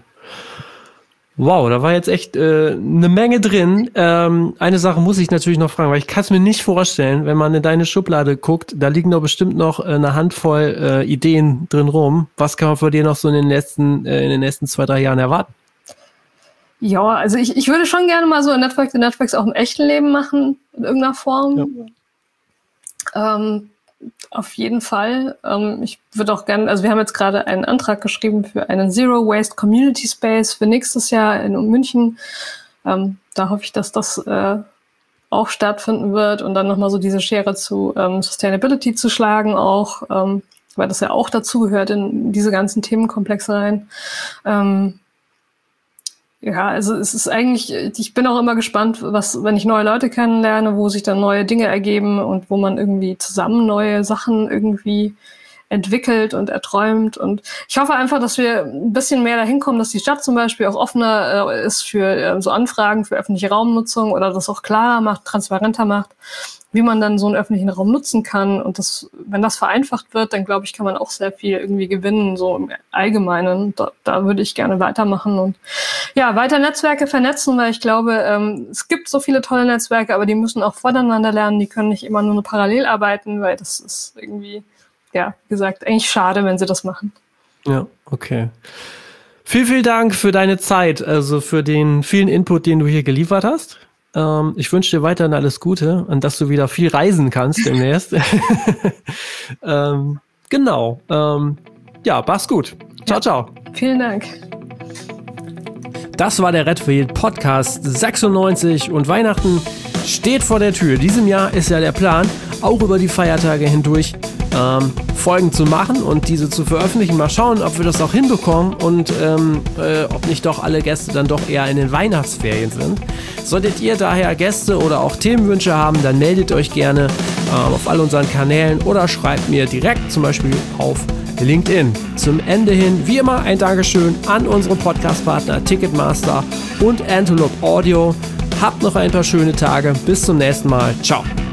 Wow, da war jetzt echt eine Menge drin. Eine Sache muss ich natürlich noch fragen, weil ich kann es mir nicht vorstellen, wenn man in deine Schublade guckt, da liegen doch bestimmt noch eine Handvoll Ideen drin rum. Was kann man von dir noch so in den nächsten 2-3 Jahren erwarten? Ja, also ich würde schon gerne mal so ein Network the Networks auch im echten Leben machen, in irgendeiner Form. Ja. Auf jeden Fall. Ich würde auch gerne, also wir haben jetzt gerade einen Antrag geschrieben für einen Zero Waste Community Space für nächstes Jahr in München. Da hoffe ich, dass das auch stattfinden wird und dann nochmal so diese Schere zu Sustainability zu schlagen auch, weil das ja auch dazugehört in diese ganzen Themenkomplexe rein. Ja, also es ist eigentlich, ich bin auch immer gespannt, wenn ich neue Leute kennenlerne, wo sich dann neue Dinge ergeben und wo man irgendwie zusammen neue Sachen irgendwie entwickelt und erträumt. Und ich hoffe einfach, dass wir ein bisschen mehr dahin kommen, dass die Stadt zum Beispiel auch offener ist für so Anfragen für öffentliche Raumnutzung oder das auch klarer macht, transparenter macht, wie man dann so einen öffentlichen Raum nutzen kann. Und das, wenn das vereinfacht wird, dann glaube ich, kann man auch sehr viel irgendwie gewinnen, so im Allgemeinen. Da würde ich gerne weitermachen und ja, weiter Netzwerke vernetzen, weil ich glaube, es gibt so viele tolle Netzwerke, aber die müssen auch voneinander lernen. Die können nicht immer nur parallel arbeiten, weil das ist irgendwie ja, wie gesagt, eigentlich schade, wenn sie das machen. Ja, okay. Vielen Dank für deine Zeit, also für den vielen Input, den du hier geliefert hast. Ich wünsche dir weiterhin alles Gute und dass du wieder viel reisen kannst demnächst. Genau. Ja, mach's gut. Ciao, ciao. Vielen Dank. Das war der Redfield Podcast 96 und Weihnachten steht vor der Tür. Diesem Jahr ist ja der Plan, auch über die Feiertage hindurch Folgen zu machen und diese zu veröffentlichen. Mal schauen, ob wir das auch hinbekommen und ob nicht doch alle Gäste dann doch eher in den Weihnachtsferien sind. Solltet ihr daher Gäste oder auch Themenwünsche haben, dann meldet euch gerne auf all unseren Kanälen oder schreibt mir direkt zum Beispiel auf LinkedIn. Zum Ende hin, wie immer, ein Dankeschön an unsere Podcast-Partner Ticketmaster und Antelope Audio. Habt noch ein paar schöne Tage. Bis zum nächsten Mal. Ciao.